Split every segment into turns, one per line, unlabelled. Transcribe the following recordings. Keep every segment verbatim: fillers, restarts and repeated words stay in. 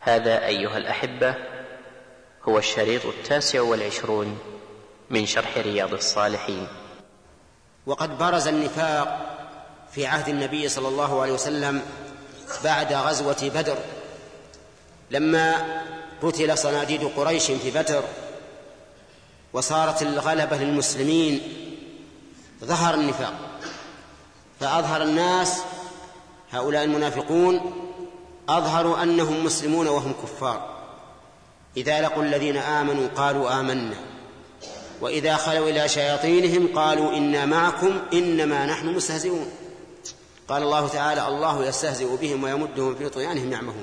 هذا أيها الأحبة هو الشريط التاسع والعشرون من شرح رياض الصالحين.
وقد برز النفاق في عهد النبي صلى الله عليه وسلم بعد غزوة بدر، لما قتل صناديد قريش في بدر وصارت الغلبة للمسلمين ظهر النفاق، فأظهر الناس هؤلاء المنافقون أظهروا أنهم مسلمون وهم كفار، إذا لقوا الذين آمنوا قالوا آمنا، وإذا خلوا إلى شياطينهم قالوا إنا معكم إنما نحن مستهزئون. قال الله تعالى: الله يستهزئ بهم ويمدهم في طغيانهم يعمهون.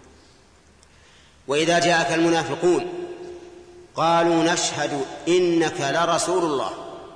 وإذا جاءك المنافقون قالوا نشهد إنك لرسول الله،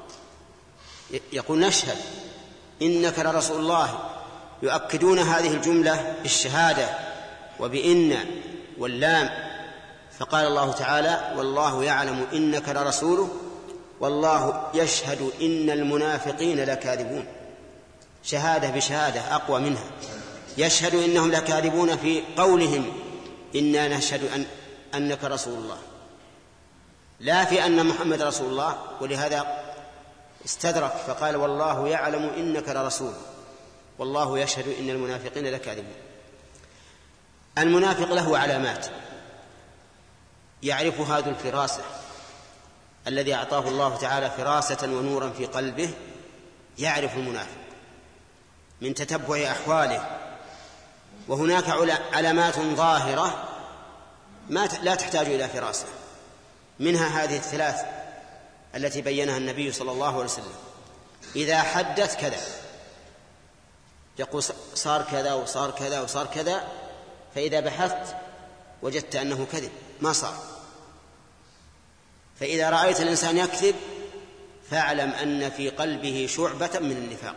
يقول نشهد إنك لرسول الله، يؤكدون هذه الجملة بالشهادة وبإن واللام. فقال الله تعالى: والله يعلم إنك لرسوله والله يشهد إن المنافقين لكاذبون. شهادة بشهادة أقوى منها، يشهد إنهم لكاذبون في قولهم إنا نشهد أن أنك رسول الله، لا في أن محمد رسول الله. ولهذا استدرك فقال: والله يعلم إنك لرسول والله يشهد إن المنافقين لكاذبون. المنافق له علامات يعرف هذا الفراسة الذي أعطاه الله تعالى فراسة ونورا في قلبه، يعرف المنافق من تتبع أحواله. وهناك علامات ظاهرة ما لا تحتاج إلى فراسة، منها هذه الثلاث التي بينها النبي صلى الله عليه وسلم: إذا حدث كذا، يقول صار كذا وصار كذا وصار كذا، فإذا بحثت وجدت أنه كذب ما صار. فإذا رأيت الإنسان يكذب فاعلم أن في قلبه شعبة من النفاق.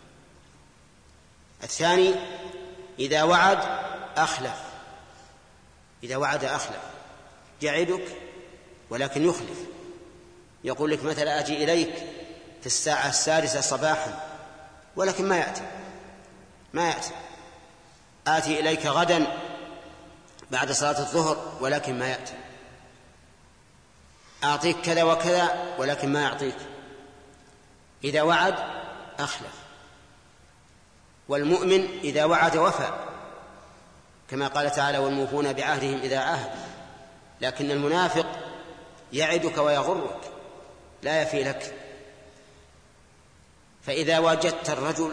الثاني: إذا وعد أخلف، إذا وعد أخلف، يعدك ولكن يخلف. يقول لك مثلا أجي إليك في الساعة السادسة صباحا ولكن ما يأتي ما يأتي آتي إليك غدا بعد صلاة الظهر ولكن ما يأتي. أعطيك كذا وكذا ولكن ما يعطيك. إذا وعد أخلف. والمؤمن إذا وعد وفى، كما قال تعالى: والموفون بعهدهم إذا عاهد. لكن المنافق يعدك ويغرك، لا يفي لك. فإذا وجدت الرجل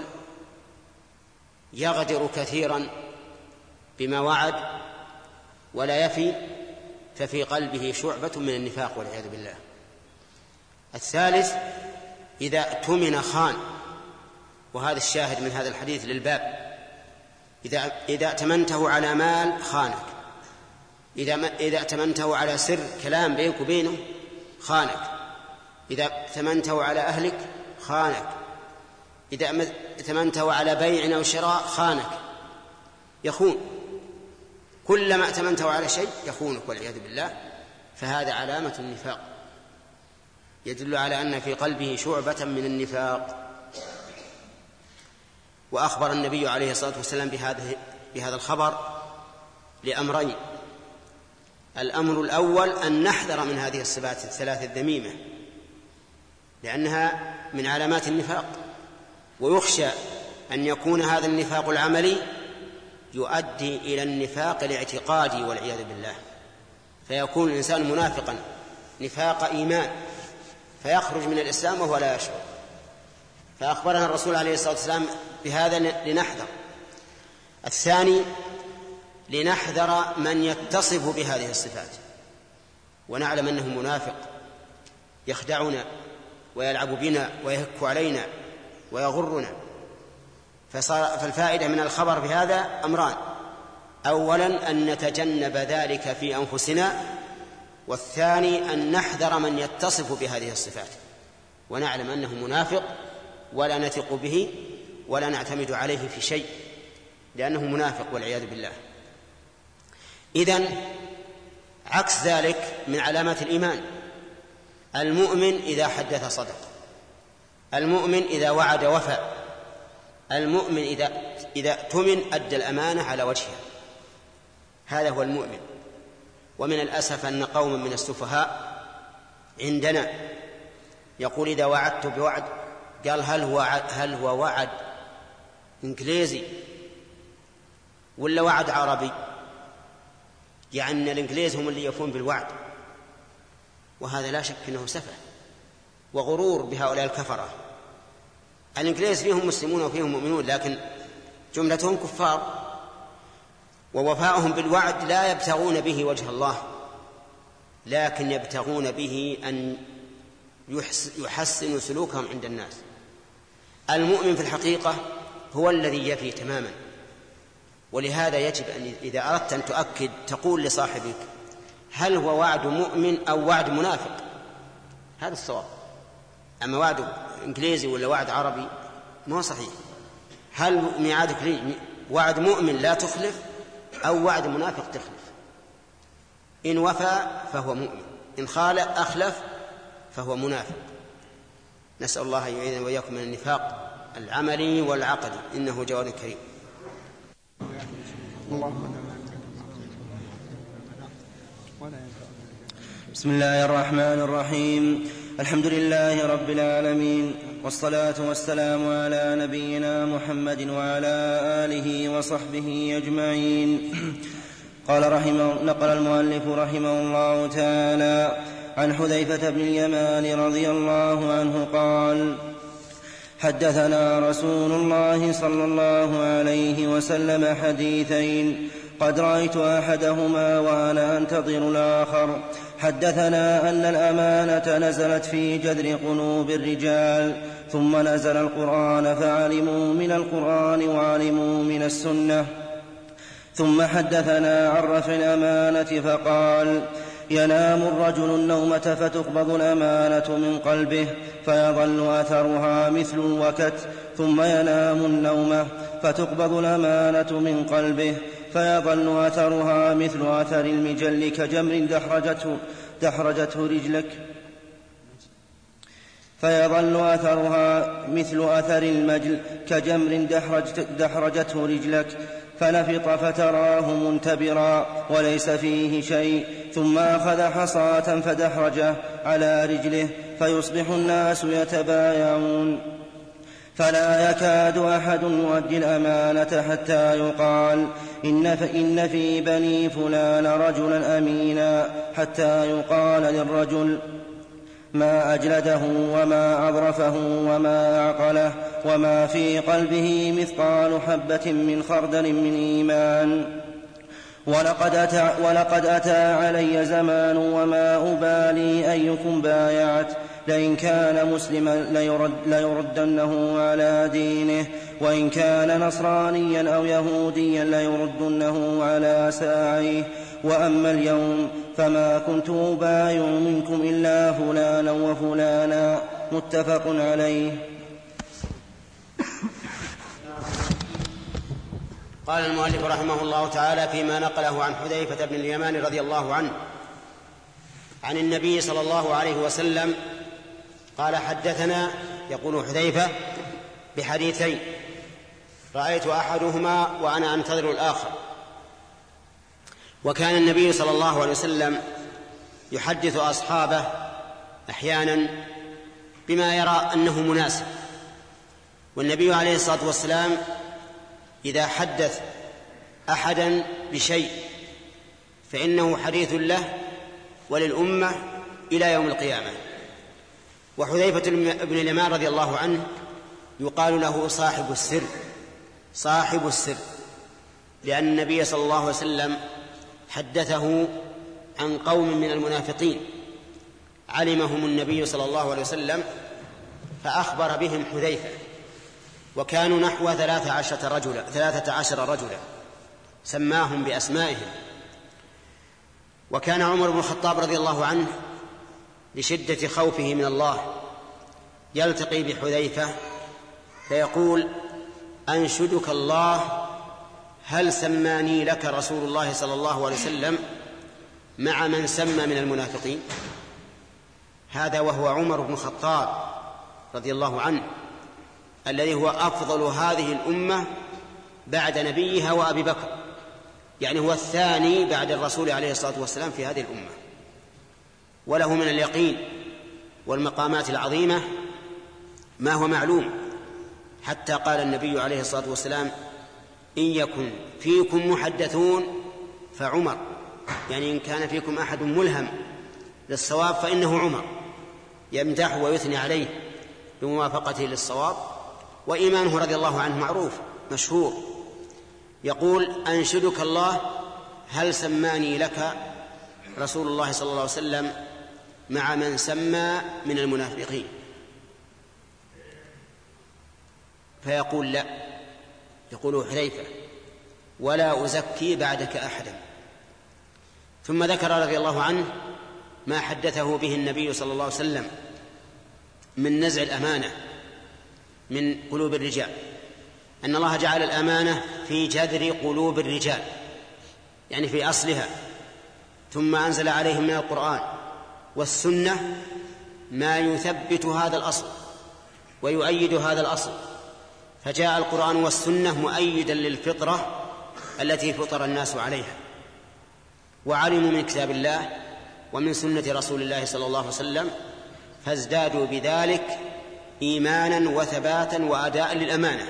يغدر كثيرا بما وعد ولا يفي ففي قلبه شعبة من النفاق والعياذ بالله. الثالث: إذا اؤتمن خان، وهذا الشاهد من هذا الحديث للباب. إذا إذا ائتمنته على مال خانك، إذا إذا ائتمنته على سر كلام بينك وبينه خانك، إذا ائتمنته على أهلك خانك، إذا ائتمنته على بيع أو شراء خانك. يخون، كلما ائتمنته على شيء يخونك والعياذ بالله. فهذا علامة النفاق، يدل على أن في قلبه شعبة من النفاق. وأخبر النبي عليه الصلاة والسلام بهذا بهذا الخبر لأمرين: الأمر الأول أن نحذر من هذه الصفات الثلاث الذميمة لأنها من علامات النفاق، ويخشى أن يكون هذا النفاق العملي يؤدي إلى النفاق الاعتقادي والعياذ بالله، فيكون الإنسان منافقا نفاق إيمان فيخرج من الإسلام وهو لا يشعر. فأخبرنا الرسول عليه الصلاة والسلام بهذا لنحذر. الثاني: لنحذر من يتصف بهذه الصفات ونعلم أنه منافق يخدعنا ويلعب بنا ويهك علينا ويغرنا. فالفائدة من الخبر بهذا أمران: أولا أن نتجنب ذلك في أنفسنا، والثاني أن نحذر من يتصف بهذه الصفات ونعلم أنه منافق ولا نثق به ولا نعتمد عليه في شيء لأنه منافق والعياذ بالله. إذن عكس ذلك من علامات الإيمان: المؤمن إذا حدث صدق، المؤمن إذا وعد وفى، المؤمن إذا إذا اؤتمن أدى الأمانة على وجهها. هذا هو المؤمن. ومن الأسف أن قوم من السفهاء عندنا يقول إذا وعدت بوعد قال هل هو هل هو وعد إنجليزي ولا وعد عربي؟ يعني الإنجليز هم اللي يفون بالوعد، وهذا لا شك أنه سفه وغرور بهؤلاء الكفرة. الإنجليز فيهم مسلمون وفيهم مؤمنون، لكن جملتهم كفار، ووفاؤهم بالوعد لا يبتغون به وجه الله، لكن يبتغون به أن يحسنوا سلوكهم عند الناس. المؤمن في الحقيقة هو الذي يفي تماما، ولهذا يجب أن إذا أردت أن تؤكد تقول لصاحبك هل هو وعد مؤمن أو وعد منافق، هذا الصواب. أما وعد إنجليزي ولا وعد عربي ما هو صحيح. هل ميعادك لي وعد مؤمن لا تخلف أو وعد منافق تخلف؟ إن وفى فهو مؤمن، إن خالف أخلف فهو منافق. نسأل الله أن يعيذنا وإياكم من النفاق العملي والعقدي، إنه جواد كريم.
بسم الله الرحمن الرحيم. الحمد لله رب العالمين، والصلاة والسلام على نبينا محمد وعلى آله وصحبه أجمعين. قال رحمه نقل المؤلف رحمه الله تعالى عن حذيفة بن اليمان رضي الله عنه قال: حدثنا رسول الله صلى الله عليه وسلم حديثين قد رأيت أحدهما وأنا أنتظر الآخر. حدثنا أن الأمانة نزلت في جذر قلوب الرجال، ثم نزل القرآن فعلموا من القرآن وعلموا من السنة. ثم حدثنا عن رفع الأمانة فقال: ينام الرجل النومة فتقبض الأمانة من قلبه فيظل أثرها مثل الوكت، ثم ينام النومة فتقبض الأمانة من قلبه فيظل أثرها مثل أثر المجل كجمر دحرجته, دحرجته رجلك فيظل أثرها مثل أثر المجل كجمر دحرجته رجلك فنفط فتراه منتبرا وليس فيه شيء، ثم أخذ حصاة فدحرجه على رجله فيصبح الناس يتبايعون، فلا يكاد أحد يؤدي الأمانة حتى يقال إن, إن في بني فلان رجلا أمينا، حتى يقال للرجل ما أجلده وما أظرفه وما أعقله وما في قلبه مثقال حبة من خردل من إيمان. ولقد أتى, ولقد أتى علي زمان وما أبالي أيكم بايعت، لئن كان مسلما ليرد ليردنه على دينه، وإن كان نصرانيا أو يهوديا ليردنه على ساعيه. وأما اليوم فما كنت أبايع منكم إلا فلانا وفلانا. متفق عليه.
قال المؤلف رحمه الله تعالى فيما نقله عن حذيفة بن اليمان رضي الله عنه عن النبي صلى الله عليه وسلم قال: حدثنا، يقول حذيفة، بحديثين رأيت أحدهما وأنا أنتظر الآخر. وكان النبي صلى الله عليه وسلم يحدث أصحابه أحيانا بما يرى أنه مناسب، والنبي عليه الصلاة والسلام إذا حدث أحدا بشيء فإنه حديث له وللأمة إلى يوم القيامة. وحذيفة بن اليمان رضي الله عنه يقال له صاحب السر، صاحب السر، لأن النبي صلى الله عليه وسلم حدثه عن قوم من المنافقين علمهم النبي صلى الله عليه وسلم فأخبر بهم حذيفة، وكانوا نحو ثلاثة عشرة رجلا, ثلاثة عشر رجلا سماهم بأسمائهم. وكان عمر بن الخطاب رضي الله عنه لشدة خوفه من الله يلتقي بحذيفة فيقول: أنشدك الله، هل سماني لك رسول الله صلى الله عليه وسلم مع من سمى من المنافقين؟ هذا وهو عمر بن الخطاب رضي الله عنه الذي هو أفضل هذه الأمة بعد نبيها وأبي بكر يعني هو الثاني بعد الرسول عليه الصلاة والسلام في هذه الأمة، وله من اليقين والمقامات العظيمة ما هو معلوم، حتى قال النبي عليه الصلاة والسلام: إن يكن فيكم محدثون فعمر، يعني إن كان فيكم أحد ملهم للصواب فإنه عمر، يمدح ويثني عليه بموافقته للصواب. وإيمانه رضي الله عنه معروف مشهور، يقول: أنشدك الله هل سماني لك رسول الله صلى الله عليه وسلم مع من سمى من المنافقين؟ فيقول: لا. يقول حذيفة: ولا أزكي بعدك أحدا. ثم ذكر رضي الله عنه ما حدثه به النبي صلى الله عليه وسلم من نزع الأمانة من قلوب الرجال، أن الله جعل الأمانة في جذر قلوب الرجال، يعني في أصلها، ثم أنزل عليهم من القرآن والسنة ما يثبت هذا الأصل ويؤيد هذا الأصل، فجاء القرآن والسنة مؤيدا للفطرة التي فطر الناس عليها، وعلموا من كتاب الله ومن سنة رسول الله صلى الله عليه وسلم، فازدادوا بذلك إيمانا وثباتا وأداء للأمانة.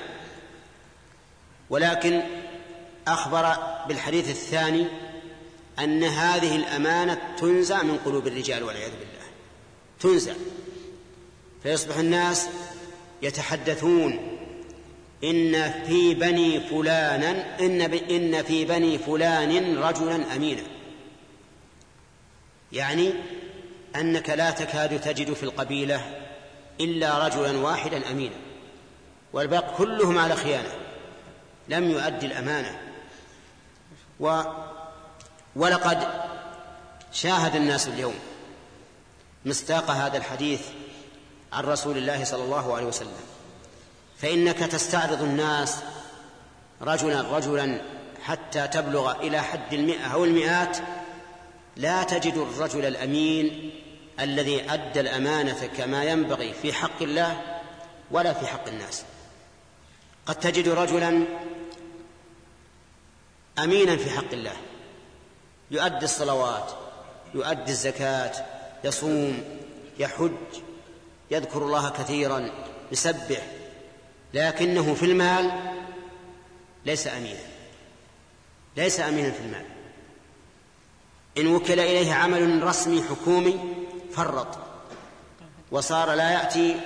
ولكن أخبر بالحديث الثاني أن هذه الأمانة تنزع من قلوب الرجال والعياذ بالله، تنزع، فيصبح الناس يتحدثون: إن في بني فلانا إن, إن في بني فلان رجلا أمينا، يعني أنك لا تكاد تجد في القبيلة إلا رجلا واحدا أمينا، والباقي كلهم على خيانة، لم يؤدي الأمانة. و ولقد شاهد الناس اليوم مصداق هذا الحديث عن رسول الله صلى الله عليه وسلم، فإنك تستعرض الناس رجلا رجلا حتى تبلغ إلى حد المئة أو المئات، لا تجد الرجل الأمين الذي أدى الأمانة كما ينبغي في حق الله ولا في حق الناس. قد تجد رجلا أمينا في حق الله، يؤدي الصلوات، يؤدي الزكاة، يصوم، يحج، يذكر الله كثيرا، يسبح، لكنه في المال ليس أمينا، ليس أمينا في المال. إن وكل إليه عمل رسمي حكومي فرط، وصار لا يأتي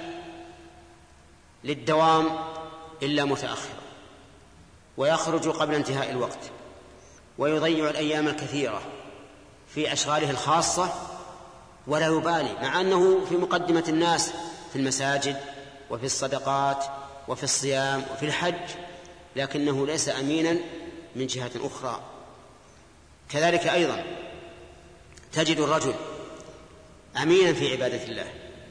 للدوام إلا متأخرا، ويخرج قبل انتهاء الوقت، ويضيع الأيام الكثيرة في أشغاله الخاصة ولا يبالي، مع أنه في مقدمة الناس في المساجد وفي الصدقات وفي الصيام وفي الحج، لكنه ليس أمينا من جهة أخرى. كذلك أيضا تجد الرجل أمينا في عبادة الله،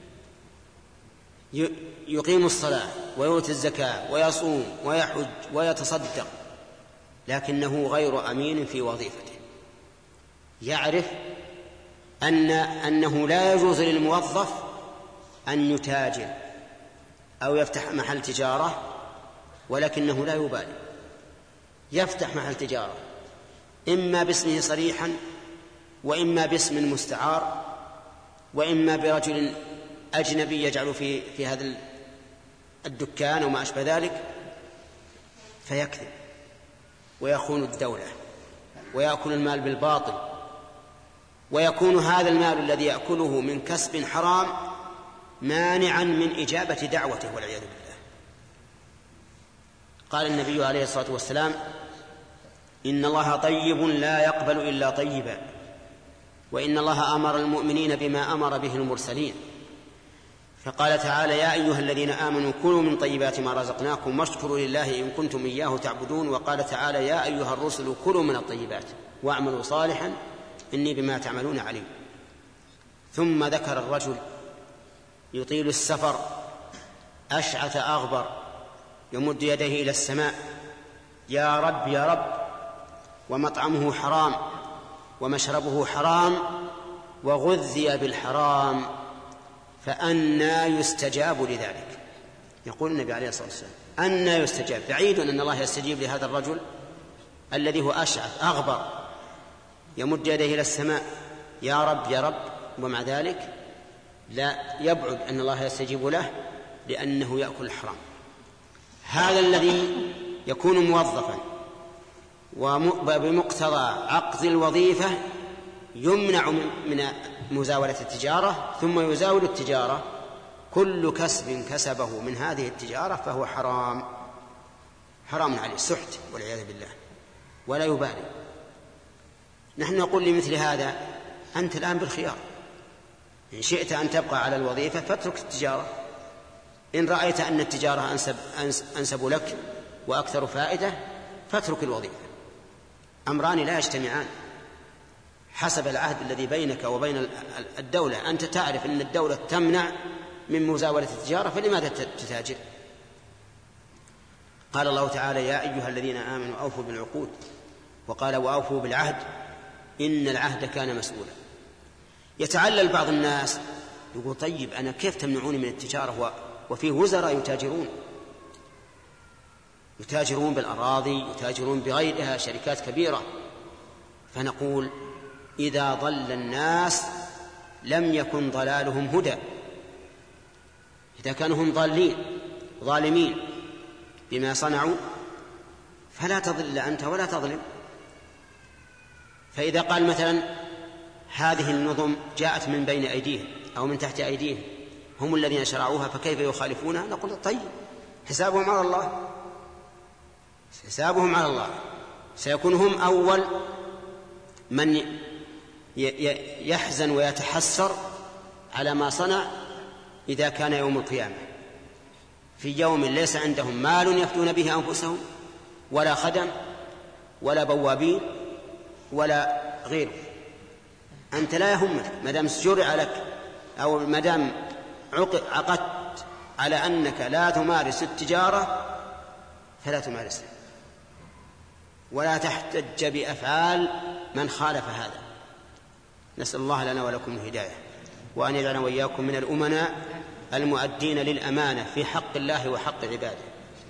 يقيم الصلاة ويؤتي الزكاة ويصوم ويحج ويتصدق، لكنه غير أمين في وظيفته. يعرف أن أنه لا يجوز للموظف أن يتاجر أو يفتح محل تجارة، ولكنه لا يبالي، يفتح محل تجارة إما باسمه صريحا، وإما باسم مستعار، وإما برجل أجنبي يجعل في في هذا الدكان وما أشبه ذلك، فيكذب ويخون الدولة ويأكل المال بالباطل، ويكون هذا المال الذي يأكله من كسب حرام مانعا من إجابة دعوته والعياذ بالله. قال النبي عليه الصلاة والسلام: إن الله طيب لا يقبل إلا طيبا، وإن الله أمر المؤمنين بما أمر به المرسلين. فقال تعالى: يا أيها الذين آمنوا كلوا من طيبات ما رزقناكم واشكروا لله إن كنتم إياه تعبدون. وقال تعالى: يا أيها الرسل كلوا من الطيبات واعملوا صالحا إني بما تعملون عليم. ثم ذكر الرجل يطيل السفر أشعث أغبر يمد يديه إلى السماء: يا رب يا رب، ومطعمه حرام ومشربه حرام وغذي بالحرام، فأنى يستجاب لذلك. يقول النبي عليه الصلاة والسلام: أنى يستجاب، بعيد أن الله يستجيب لهذا الرجل الذي هو أشعث أغبر يمد يديه إلى السماء يا رب يا رب، ومع ذلك لا يبعد أن الله يستجيب له لأنه يأكل الحرام. هذا الذي يكون موظفا وبمقتضى عقد الوظيفة يمنع من مزاولة التجارة ثم يزاول التجارة، كل كسب كسبه من هذه التجارة فهو حرام، حرام عليه سحت والعياذ بالله ولا يبالي. نحن نقول لمثل هذا أنت الآن بالخيار، إن شئت أن تبقى على الوظيفة فاترك التجارة، إن رأيت أن التجارة أنسب, أنسب لك وأكثر فائدة فاترك الوظيفة. أمران لا يجتمعان حسب العهد الذي بينك وبين الدولة. أنت تعرف أن الدولة تمنع من مزاولة التجارة، فلماذا تتاجر؟ قال الله تعالى يا أيها الذين آمنوا أوفوا بالعقود، وقال وأوفوا بالعهد إن العهد كان مسؤولا. يتعلل بعض الناس يقول طيب أنا كيف تمنعوني من التجارة وفيه وزراء يتاجرون يتاجرون بالأراضي، يتاجرون بغيرها، شركات كبيرة. فنقول إذا ضل الناس لم يكن ضلالهم هدى. إذا كانوا هم ضالين ظالمين بما صنعوا فلا تضل أنت ولا تظلم. فإذا قال مثلا هذه النظم جاءت من بين أيديهم أو من تحت أيديهم، هم الذين شرعوها فكيف يخالفونها؟ نقول طيب حسابهم على الله، حسابهم على الله، سيكون هم أول من يحزن ويتحسر على ما صنع إذا كان يوم القيامة، في يوم ليس عندهم مال يفدون به أنفسهم ولا خدم ولا بوابين ولا غيره. أنت لا يهمك مدام شرع لك أو مدام عقدت على أنك لا تمارس التجارة فلا تمارسها، ولا تحتج بأفعال من خالف هذا. نسأل الله لنا ولكم الهداية، وأن يجعلنا وإياكم من الأمناء المؤدين للأمانة في حق الله وحق عباده.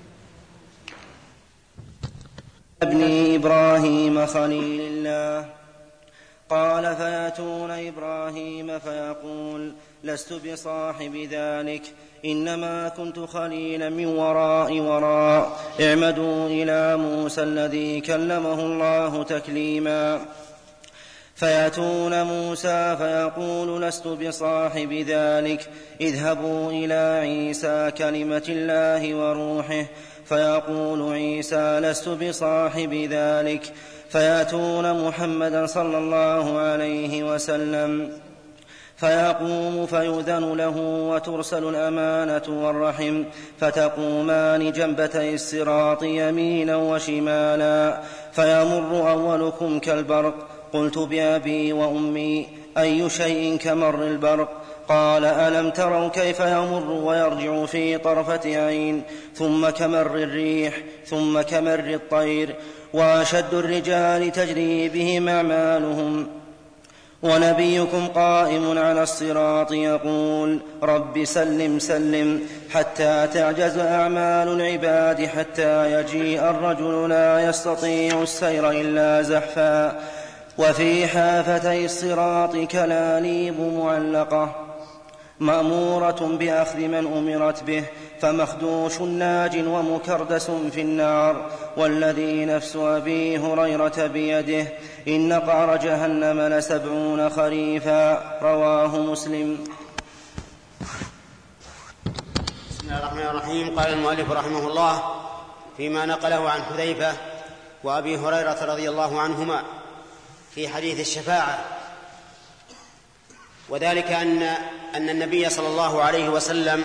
ابن إبراهيم خليل الله قال فيأتون إبراهيم فيقول لست بصاحب ذلك، إنما كنت خليلا من وراء وراء، اعمدوا إلى موسى الذي كلمه الله تكليما. فيأتون موسى فيقول لست بصاحب ذلك، اذهبوا إلى عيسى كلمة الله وروحه، فيقول عيسى لست بصاحب ذلك. فيأتون محمدا صلى الله عليه وسلم فيقوم فيؤذن له وترسل الأمانة والرحم، فتقومان جنبتي الصراط يمينا وشمالا، فيمر أولكم كالبرق. قلت بأبي وأمي أي شيء كمر البرق؟ قال ألم تروا كيف يمر ويرجع في طرفة عين، ثم كمر الريح، ثم كمر الطير، وأشد الرجال تجري بهم أعمالهم، ونبيكم قائم على الصراط يقول رب سلم سلم، حتى تعجز أعمال العباد، حتى يجيء الرجل لا يستطيع السير إلا زحفا، وفي حافتي الصراط كلاليب معلقة مأمورة بأخذ من أمرت به، فمخدوش ناج ومكردس في النار، والذي نفس أبي هريرة بيده إن قعر جهنم لسبعون خريفا. رواه مسلم.
بسم الله الرحمن الرحيم. قال المؤلف رحمه الله فيما نقله عن حذيفة وأبي هريرة رضي الله عنهما في حديث الشفاعة، وذلك أن أن النبي صلى الله عليه وسلم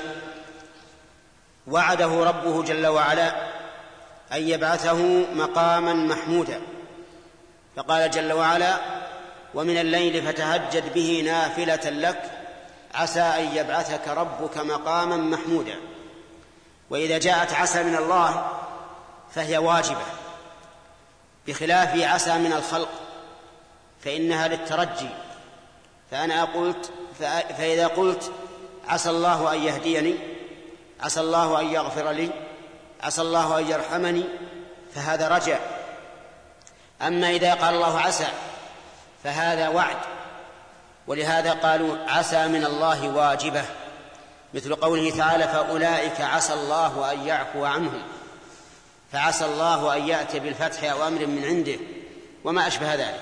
وعده ربه جل وعلا أن يبعثه مقاما محمودا، فقال جل وعلا ومن الليل فتهجد به نافلة لك عسى أن يبعثك ربك مقاما محمودا. وإذا جاءت عسى من الله فهي واجبة، بخلاف عسى من الخلق فإنها للترجي. فأنا قلت فإذا قلت عسى الله أن يهديني، عسى الله أن يغفر لي، عسى الله أن يرحمني، فهذا رجاء. أما إذا قال الله عسى فهذا وعد، ولهذا قالوا عسى من الله واجبة، مثل قوله تعالى فأولئك عسى الله أن يعفو عنهم، فعسى الله أن يأتي بالفتح أو أمر من عنده وما أشبه ذلك.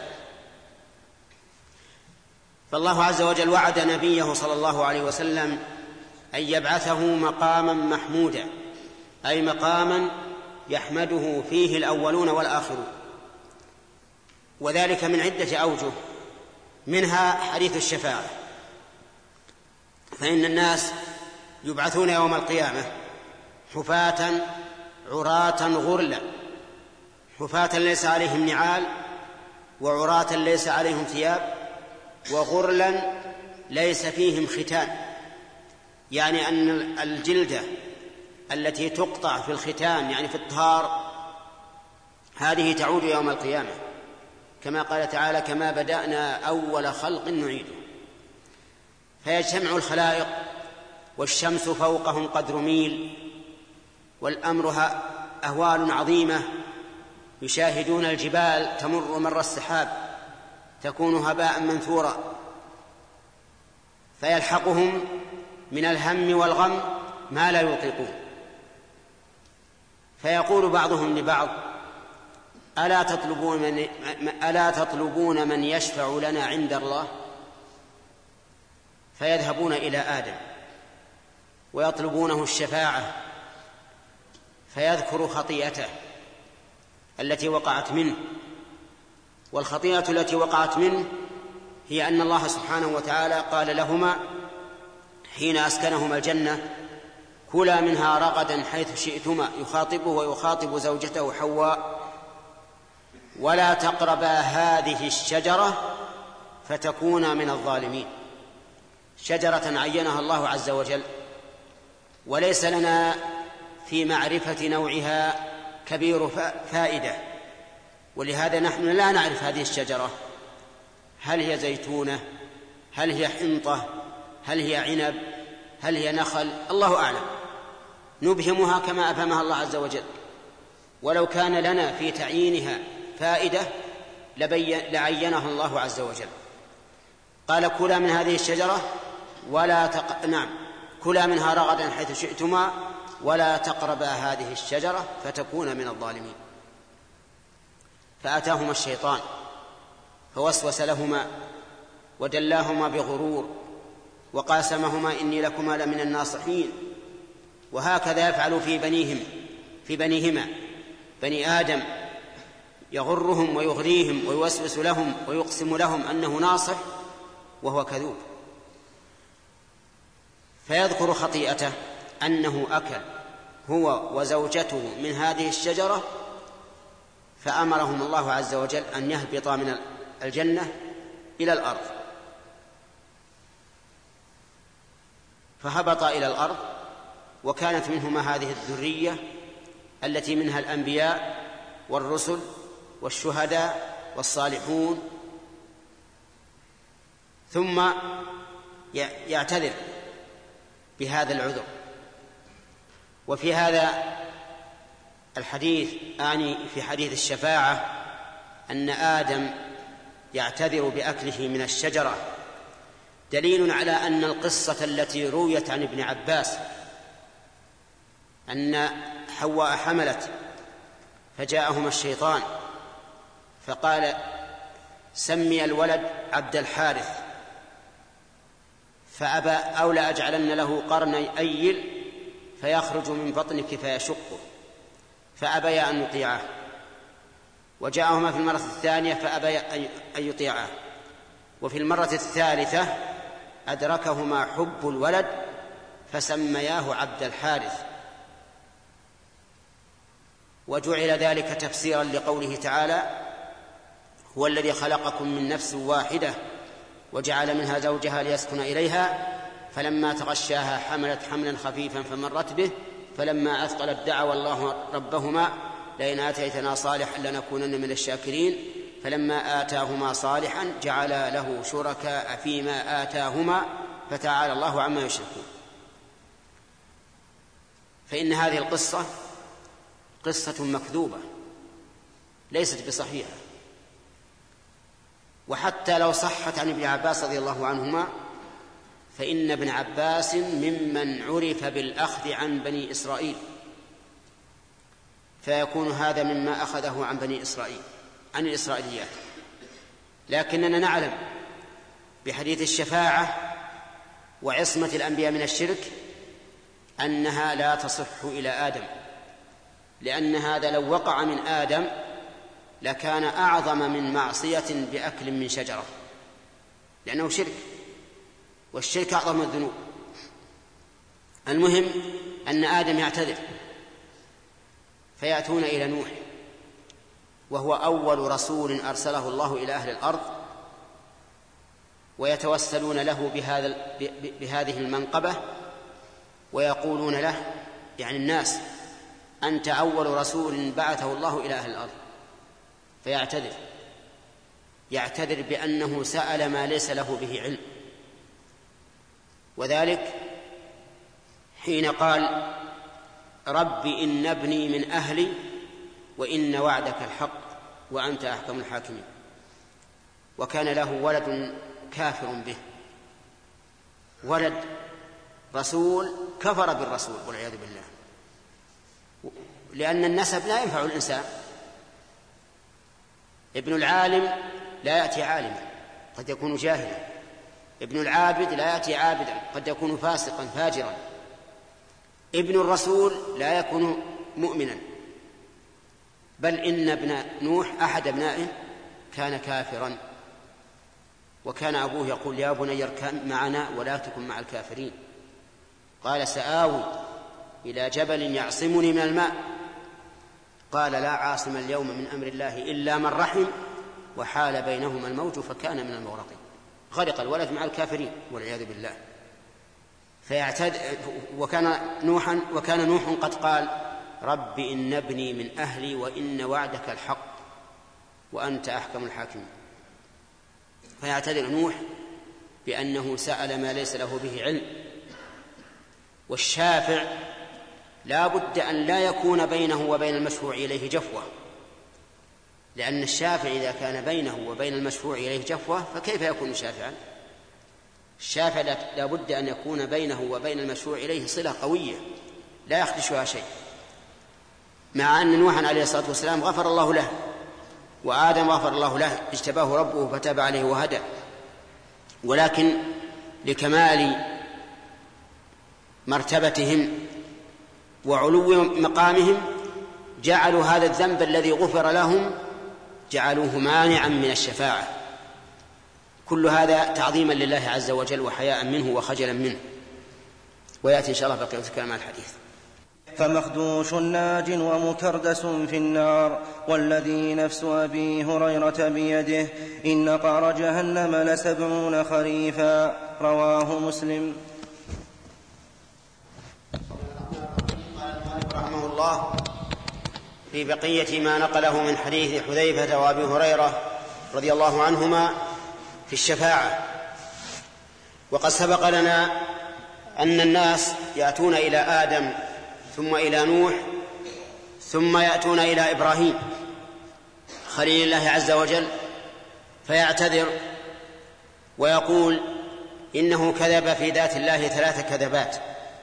فالله عز وجل وعد نبيه صلى الله عليه وسلم أن يبعثه مقاما محمودا، أي مقاما يحمده فيه الأولون والآخرون، وذلك من عدة أوجه، منها حديث الشفاعة، فإن الناس يبعثون يوم القيامة حفاة عراة غرلا، حفاة ليس عليهم نعال، وعراة ليس عليهم ثياب، وغرلا ليس فيهم ختان، يعني أن الجلدة التي تقطع في الختان يعني في الطهار هذه تعود يوم القيامة، كما قال تعالى كما بدأنا أول خلق نعيده. فيجتمع الخلائق والشمس فوقهم قدر ميل، والأمر أهوال عظيمة، يشاهدون الجبال تمر مر السحاب تكون هباء منثورا، فيلحقهم من الهم والغم ما لا يطيقون، فيقول بعضهم لبعض ألا تطلبون من, ألا تطلبون من يشفع لنا عند الله؟ فيذهبون إلى آدم ويطلبونه الشفاعة، فيذكر خطيئته التي وقعت منه، والخطيئة التي وقعت منه هي أن الله سبحانه وتعالى قال لهما حين أسكنهما الجنة كلا منها رغدا حيث شئتما، يخاطبه ويخاطب زوجته حواء، ولا تقربا هذه الشجرة فتكونا من الظالمين. شجرة عينها الله عز وجل، وليس لنا في معرفة نوعها كبير فائدة، ولهذا نحن لا نعرف هذه الشجرة هل هي زيتونة، هل هي حنطة، هل هي عنب، هل هي نخل، الله أعلم، نبهمها كما أفهمها الله عز وجل. ولو كان لنا في تعيينها فائدة لعينها الله عز وجل. قال كلا من هذه الشجرة ولا تق... نعم كلا منها رغدا حيث شئتما ولا تقربا هذه الشجرة فتكون من الظالمين. فأتاهما الشيطان فوسوس لهما ودلاهما بغرور وقاسمهما إني لكما لمن الناصحين. وهكذا يفعل في بنيهم في بنيهما بني آدم، يغرهم ويغريهم ويوسوس لهم ويقسم لهم أنه ناصح وهو كذوب، فيذكر خطيئته أنه أكل هو وزوجته من هذه الشجرة، فأمرهم الله عز وجل أن يهبطا من الجنة إلى الأرض، فهبط إلى الأرض، وكانت منهما هذه الذرية التي منها الأنبياء والرسل والشهداء والصالحون. ثم يعتذر بهذا العذر. وفي هذا الحديث آني في حديث الشفاعة أن آدم يعتذر بأكله من الشجرة دليل على أن القصة التي رويت عن ابن عباس أن حواء حملت فجاءهما الشيطان فقال سمي الولد عبد الحارث، فأبى أو لا أجعلن له قرني أيل فيخرج من بطنك فيشقه، فأبيا أن يطيعه. وجاءهما في المرة الثانية فأبى أن يطيعه. وفي المرة الثالثة أدركهما حب الولد فسمياه عبد الحارث. وجعل ذلك تفسيرا لقوله تعالى هو الذي خلقكم من نفس واحدة وجعل منها زوجها ليسكن إليها فلما تغشاها حملت حملا خفيفا فمرت به فلما أثقلت دعوا الله ربهما لئن آتيتنا صالحا لنكونن من الشاكرين فلما آتاهما صالحا جعل له شركاء فيما آتاهما فتعالى الله عما يشركون. فإن هذه القصة قصة مكذوبة ليست بصحيحة، وحتى لو صحت عن ابن عباس رضي الله عنهما فإن ابن عباس ممن عرف بالأخذ عن بني إسرائيل، فيكون هذا مما أخذه عن بني إسرائيل عن الإسرائيليات. لكننا نعلم بحديث الشفاعة وعصمة الأنبياء من الشرك أنها لا تصح إلى آدم، لأن هذا لو وقع من آدم لكان أعظم من معصية بأكل من شجرة، لأنه شرك، والشرك أعظم الذنوب. المهم أن آدم يعتذر فيأتون إلى نوح وهو أول رسول أرسله الله إلى أهل الأرض، ويتوسلون له بهذا بهذه المنقبة ويقولون له يعني الناس أنت أول رسول بعثه الله إلى أهل الأرض. فيعتذر يعتذر بأنه سأل ما ليس له به علم، وذلك حين قال رب إن ابني من أهلي وإن وعدك الحق وأنت أحكم الحاكمين، وكان له ولد كافر به، ولد رسول كفر بالرسول والعياذ بالله، لأن النسب لا ينفع الإنسان. ابن العالم لا يأتي عالما قد يكون جاهلا، ابن العابد لا يأتي عابدا قد يكون فاسقا فاجرا، ابن الرسول لا يكون مؤمنا، بل إن ابن نوح أحد أبنائه كان كافرا، وكان أبوه يقول يا بني اركب معنا ولا تكن مع الكافرين. قال سآوي إلى جبل يعصمني من الماء، قال لا عاصم اليوم من أمر الله إلا من رحم وحال بينهما الموج فكان من المغرقين. غرق الولد مع الكافرين والعياذ بالله. فيعتد وكان نوحا وكان نوح قد قال رب إن ابني من أهلي وإن وعدك الحق وأنت أحكم الحاكمين. فيعتذر نوح بأنه سأل ما ليس له به علم. والشافع لا بد أن لا يكون بينه وبين المشفوع إليه جفوة، لأن الشافع إذا كان بينه وبين المشفوع إليه جفوة فكيف يكون شافعا؟ الشافع لا بد أن يكون بينه وبين المشفوع إليه صلة قوية لا يخدشها شيء، مع أن نوحا عليه الصلاة والسلام غفر الله له، وآدم غفر الله له، اجتباه ربه فتاب عليه وهدى، ولكن لكمال مرتبتهم وعلو مقامهم جعلوا هذا الذنب الذي غفر لهم جعلوه مانعا من الشفاعة. كل هذا تعظيما لله عز وجل وحياء منه وخجلا منه. ويأتي إن شاء الله بقية كلام الحديث.
فمخدوش ناج ومكردس في النار، والذي نفس أبي هريرة بيده إن قعر جهنم لسبعون خريفا. رواه مسلم.
رحمه الله في بقية ما نقله من حديث حذيفة وأبي هريرة رضي الله عنهما في الشفاعة. وقد سبق لنا أن الناس يأتون إلى آدم ثم إلى نوح ثم يأتون إلى إبراهيم خليل الله عز وجل، فيعتذر ويقول إنه كذب في ذات الله ثلاث كذبات،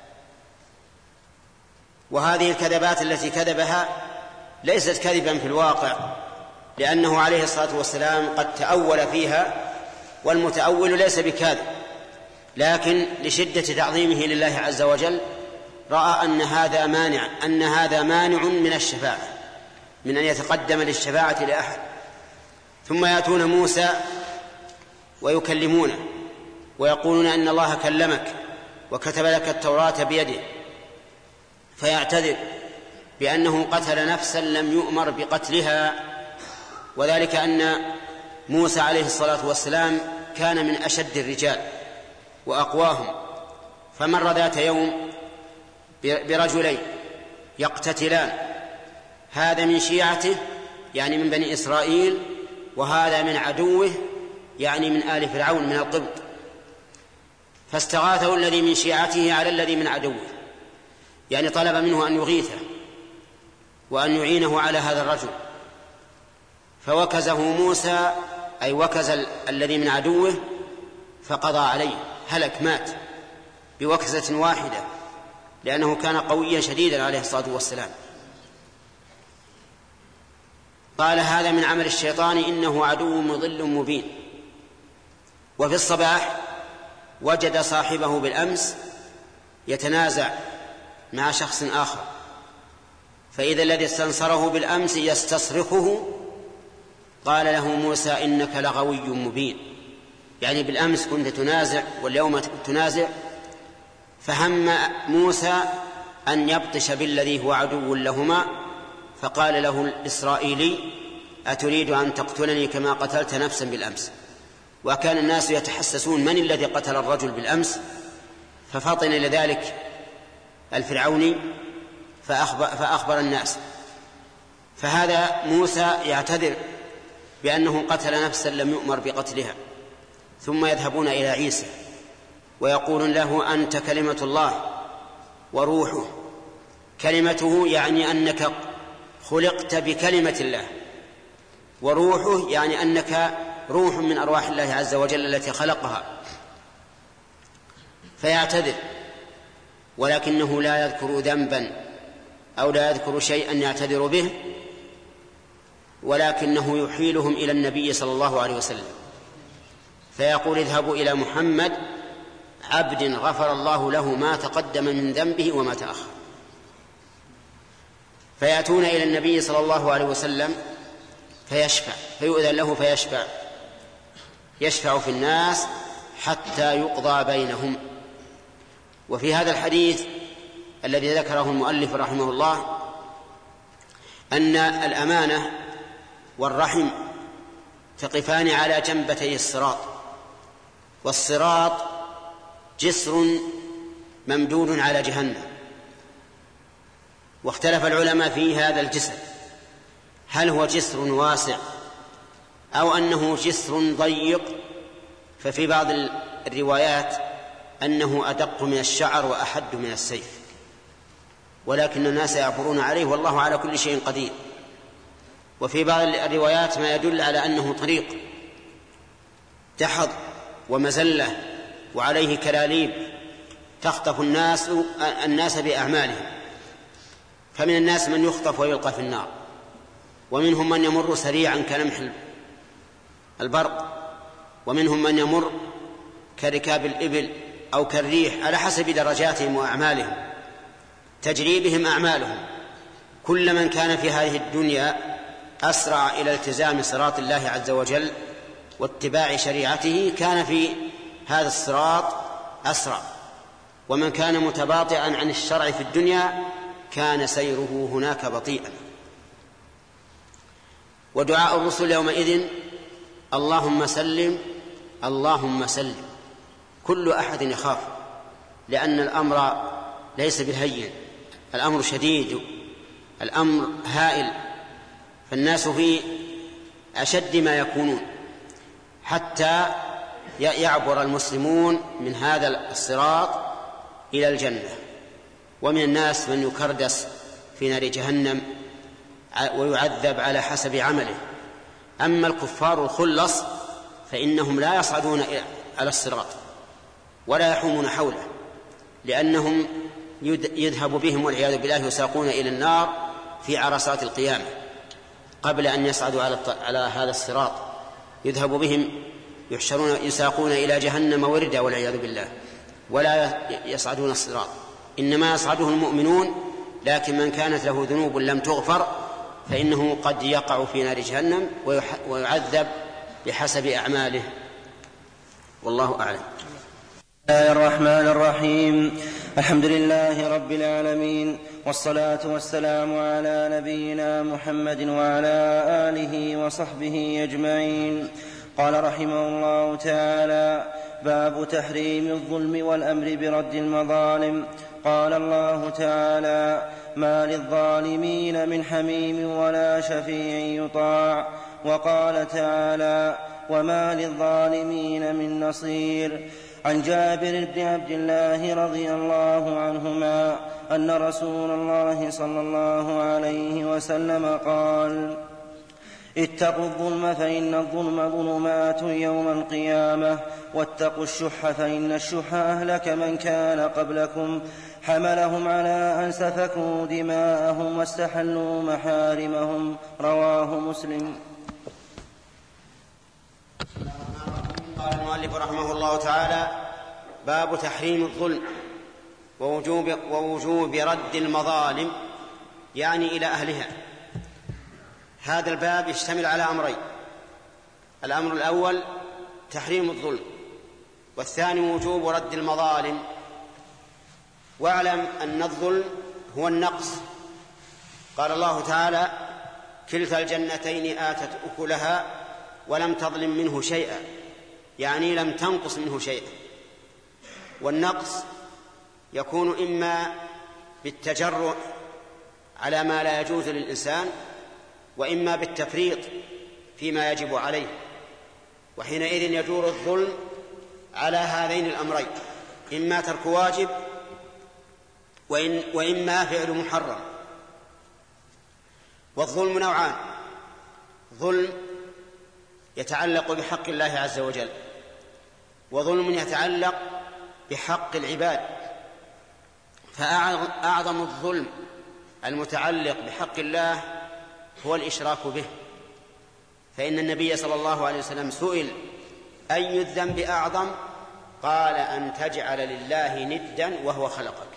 وهذه الكذبات التي كذبها ليست كذبا في الواقع، لأنه عليه الصلاة والسلام قد تأول فيها، والمتأول ليس بكاذب، لكن لشدة تعظيمه لله عز وجل رأى أن هذا مانع أن هذا مانع من الشفاعة، من أن يتقدم للشفاعة لأحد. ثم يأتون موسى ويكلمونه ويقولون أن الله كلمك وكتب لك التوراة بيده، فيعتذر بأنه قتل نفسا لم يؤمر بقتلها، وذلك أن موسى عليه الصلاة والسلام كان من أشد الرجال وأقواهم، فمر ذات يوم برجلين يقتتلان، هذا من شيعته يعني من بني إسرائيل، وهذا من عدوه يعني من آل فرعون من القبط، فاستغاثه الذي من شيعته على الذي من عدوه، يعني طلب منه أن يغيثه وأن يعينه على هذا الرجل، فوكزه موسى أي وكز الذي من عدوه فقضى عليه، هلك مات بوكزة واحدة، لأنه كان قويا شديدا عليه الصلاة والسلام. قال هذا من عمل الشيطان إنه عدو مضل مبين. وفي الصباح وجد صاحبه بالأمس يتنازع مع شخص آخر، فإذا الذي استنصره بالأمس يستصرخه. قال له موسى إنك لغوي مبين، يعني بالأمس كنت تنازع واليوم تنازع. فهم موسى أن يبطش بالذي هو عدو لهما، فقال له الإسرائيلي أتريد أن تقتلني كما قتلت نفسا بالأمس؟ وكان الناس يتحسسون من الذي قتل الرجل بالأمس، ففطن لذلك الفرعوني فأخبر, فأخبر الناس. فهذا موسى يعتذر بأنه قتل نفسا لم يؤمر بقتلها، ثم يذهبون إلى عيسى ويقولون له أنت كلمة الله وروحه. كلمته يعني أنك خلقت بكلمة الله، وروحه يعني أنك روح من أرواح الله عز وجل التي خلقها. فيعتذر، ولكنه لا يذكر ذنبا أو لا يذكر شيئا يعتذر به، ولكنه يحيلهم إلى النبي صلى الله عليه وسلم، فيقول اذهبوا إلى محمد عبد غفر الله له ما تقدم من ذنبه وما تأخر. فيأتون إلى النبي صلى الله عليه وسلم فيشفع، فيؤذن له فيشفع، يشفع في الناس حتى يقضى بينهم. وفي هذا الحديث الذي ذكره المؤلف رحمه الله أن الأمانة والرحم تقفان على جنبتي الصراط، والصراط جسر ممدود على جهنم. واختلف العلماء في هذا الجسر، هل هو جسر واسع أو أنه جسر ضيق؟ ففي بعض الروايات أنه أدق من الشعر وأحد من السيف، ولكن الناس يعبرون عليه والله على كل شيء قدير. وفي بعض الروايات ما يدل على أنه طريق دحض ومزلة وعليه كلاليب تخطف الناس الناس بأعمالهم، فمن الناس من يخطف ويلقى في النار، ومنهم من يمر سريعا كلمح البرق، ومنهم من يمر كركاب الإبل أو كالريح على حسب درجاتهم وأعمالهم، تجري بهم أعمالهم. كل من كان في هذه الدنيا أسرع إلى التزام صراط الله عز وجل واتباع شريعته كان في هذا الصراط أسرع، ومن كان متباطئا عن الشرع في الدنيا كان سيره هناك بطيئا. ودعاء الرسل يومئذ اللهم سلم اللهم سلم. كل أحد يخاف، لأن الأمر ليس بالهين، الأمر شديد، الأمر هائل، فالناس في أشد ما يكونون حتى يعبر المسلمون من هذا الصراط إلى الجنة. ومن الناس من يكردس في نار جهنم ويعذب على حسب عمله. أما الكفار الخلص فإنهم لا يصعدون على الصراط ولا يحومون حوله، لأنهم يذهب بهم والعياذ بالله يساقون إلى النار في عرصات القيامة قبل أن يصعدوا على هذا الصراط، يذهب بهم يحشرون يساقون إلى جهنم وردا والعياذ بالله، ولا يصعدون الصراط، إنما يصعده المؤمنون. لكن من كانت له ذنوب لم تغفر فإنه قد يقع في نار جهنم ويعذب بحسب أعماله، والله أعلم.
بسم الله الرحمن الرحيم. الحمد لله رب العالمين، والصلاة والسلام على نبينا محمد وعلى آله وصحبه أجمعين. قال رحمه الله تعالى: باب تحريم الظلم والأمر برد المظالم. قال الله تعالى: ما للظالمين من حميم ولا شفيع يطاع. وقال تعالى: وما للظالمين من نصير. عن جابر بن عبد الله رضي الله عنهما أن رسول الله صلى الله عليه وسلم قال: اتقوا الظلم فإن الظلم ظلمات يوم القيامة، واتقوا الشح فإن الشح أهلك من كان قبلكم، حملهم على أن سفكوا دماءهم واستحلوا محارمهم. رواه مسلم.
قال المؤلف رحمه الله تعالى: باب تحريم الظلم ووجوب, ووجوب رد المظالم، يعني إلى أهلها. هذا الباب يشتمل على أمرين: الأمر الأول تحريم الظلم، والثاني وجوب رد المظالم. واعلم أن الظلم هو النقص. قال الله تعالى: كلتا الجنتين آتت أكلها ولم تظلم منه شيئا، يعني لم تنقص منه شيئا. والنقص يكون إما بالتجرؤ على ما لا يجوز للإنسان، وإما بالتفريط فيما يجب عليه، وحينئذ يدور الظلم على هذين الأمرين: إما ترك واجب وإن وإما فعل محرم. والظلم نوعان: ظلم يتعلق بحق الله عز وجل، وظلم يتعلق بحق العباد. فأعظم الظلم المتعلق بحق الله هو الإشراك به، فإن النبي صلى الله عليه وسلم سئل: أي الذنب أعظم؟ قال: أن تجعل لله ندا وهو خلقك.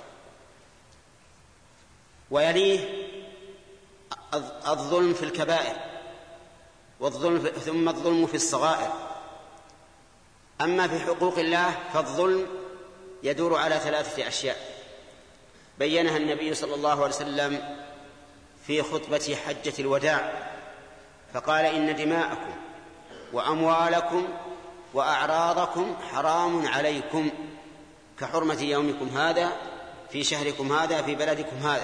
ويليه الظلم في الكبائر، والظلم ثم الظلم في الصغائر. أما في حقوق الله فالظلم يدور على ثلاثة أشياء بيّنها النبي صلى الله عليه وسلم في خطبة حجة الوداع، فقال: إن دماءكم وأموالكم وأعراضكم حرام عليكم كحرمة يومكم هذا في شهركم هذا في بلدكم هذا.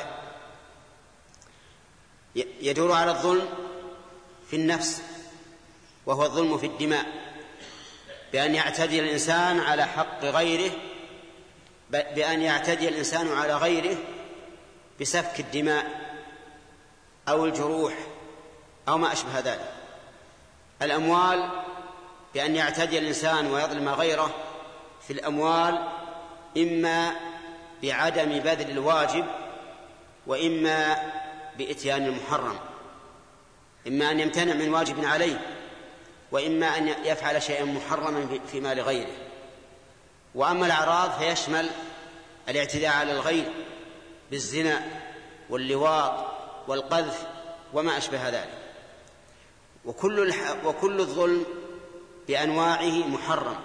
يدور على الظلم في النفس، وهو الظلم في الدماء، بأن يعتدي الإنسان على حق غيره بأن يعتدي الإنسان على غيره بسفك الدماء أو الجروح أو ما أشبه ذلك. الأموال بأن يعتدي الإنسان ويظلم غيره في الأموال، إما بعدم بذل الواجب وإما بإتيان المحرم، إما أن يمتنع من واجب عليه وإما أن يفعل شيئا محرما في مال غيره. وأما الأعراض فيشمل الاعتداء على الغير بالزنا واللواط والقذف وما أشبه ذلك. وكل, وكل الظلم بأنواعه محرم،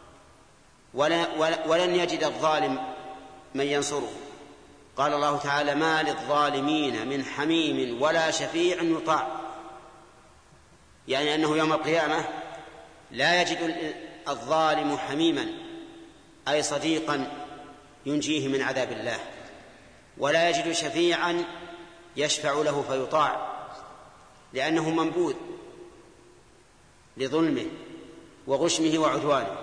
ولن يجد الظالم من ينصره. قال الله تعالى: ما للظالمين من حميم ولا شفيع يطاع، يعني أنه يوم القيامة لا يجد الظالم حميما أي صديقا ينجيه من عذاب الله، ولا يجد شفيعا يشفع له فيطاع، لأنه منبوذ لظلمه وغشمه وعدوانه.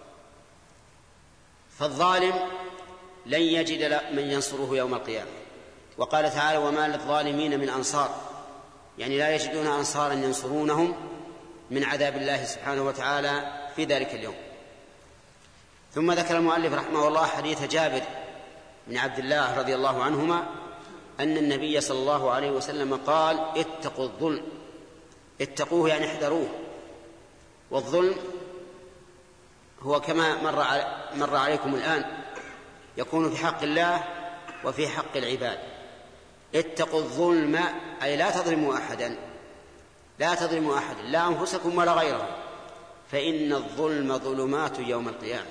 فالظالم لن يجد من ينصره يوم القيامة. وقال تعالى: وما للظالمين من أنصار، يعني لا يجدون أنصارا ينصرونهم من عذاب الله سبحانه وتعالى في ذلك اليوم. ثم ذكر المؤلف رحمه الله حديث جابر بن عبد الله رضي الله عنهما أن النبي صلى الله عليه وسلم قال: اتقوا الظلم. اتقوه يعني احذروه. والظلم هو كما مر, مر عليكم الآن، يكون في حق الله وفي حق العباد. اتقوا الظلم أي لا تظلموا أحدا، لا تظلموا أحدا، لا أنفسكم ولا غيرهم، فإن الظلم ظلمات يوم القيامة.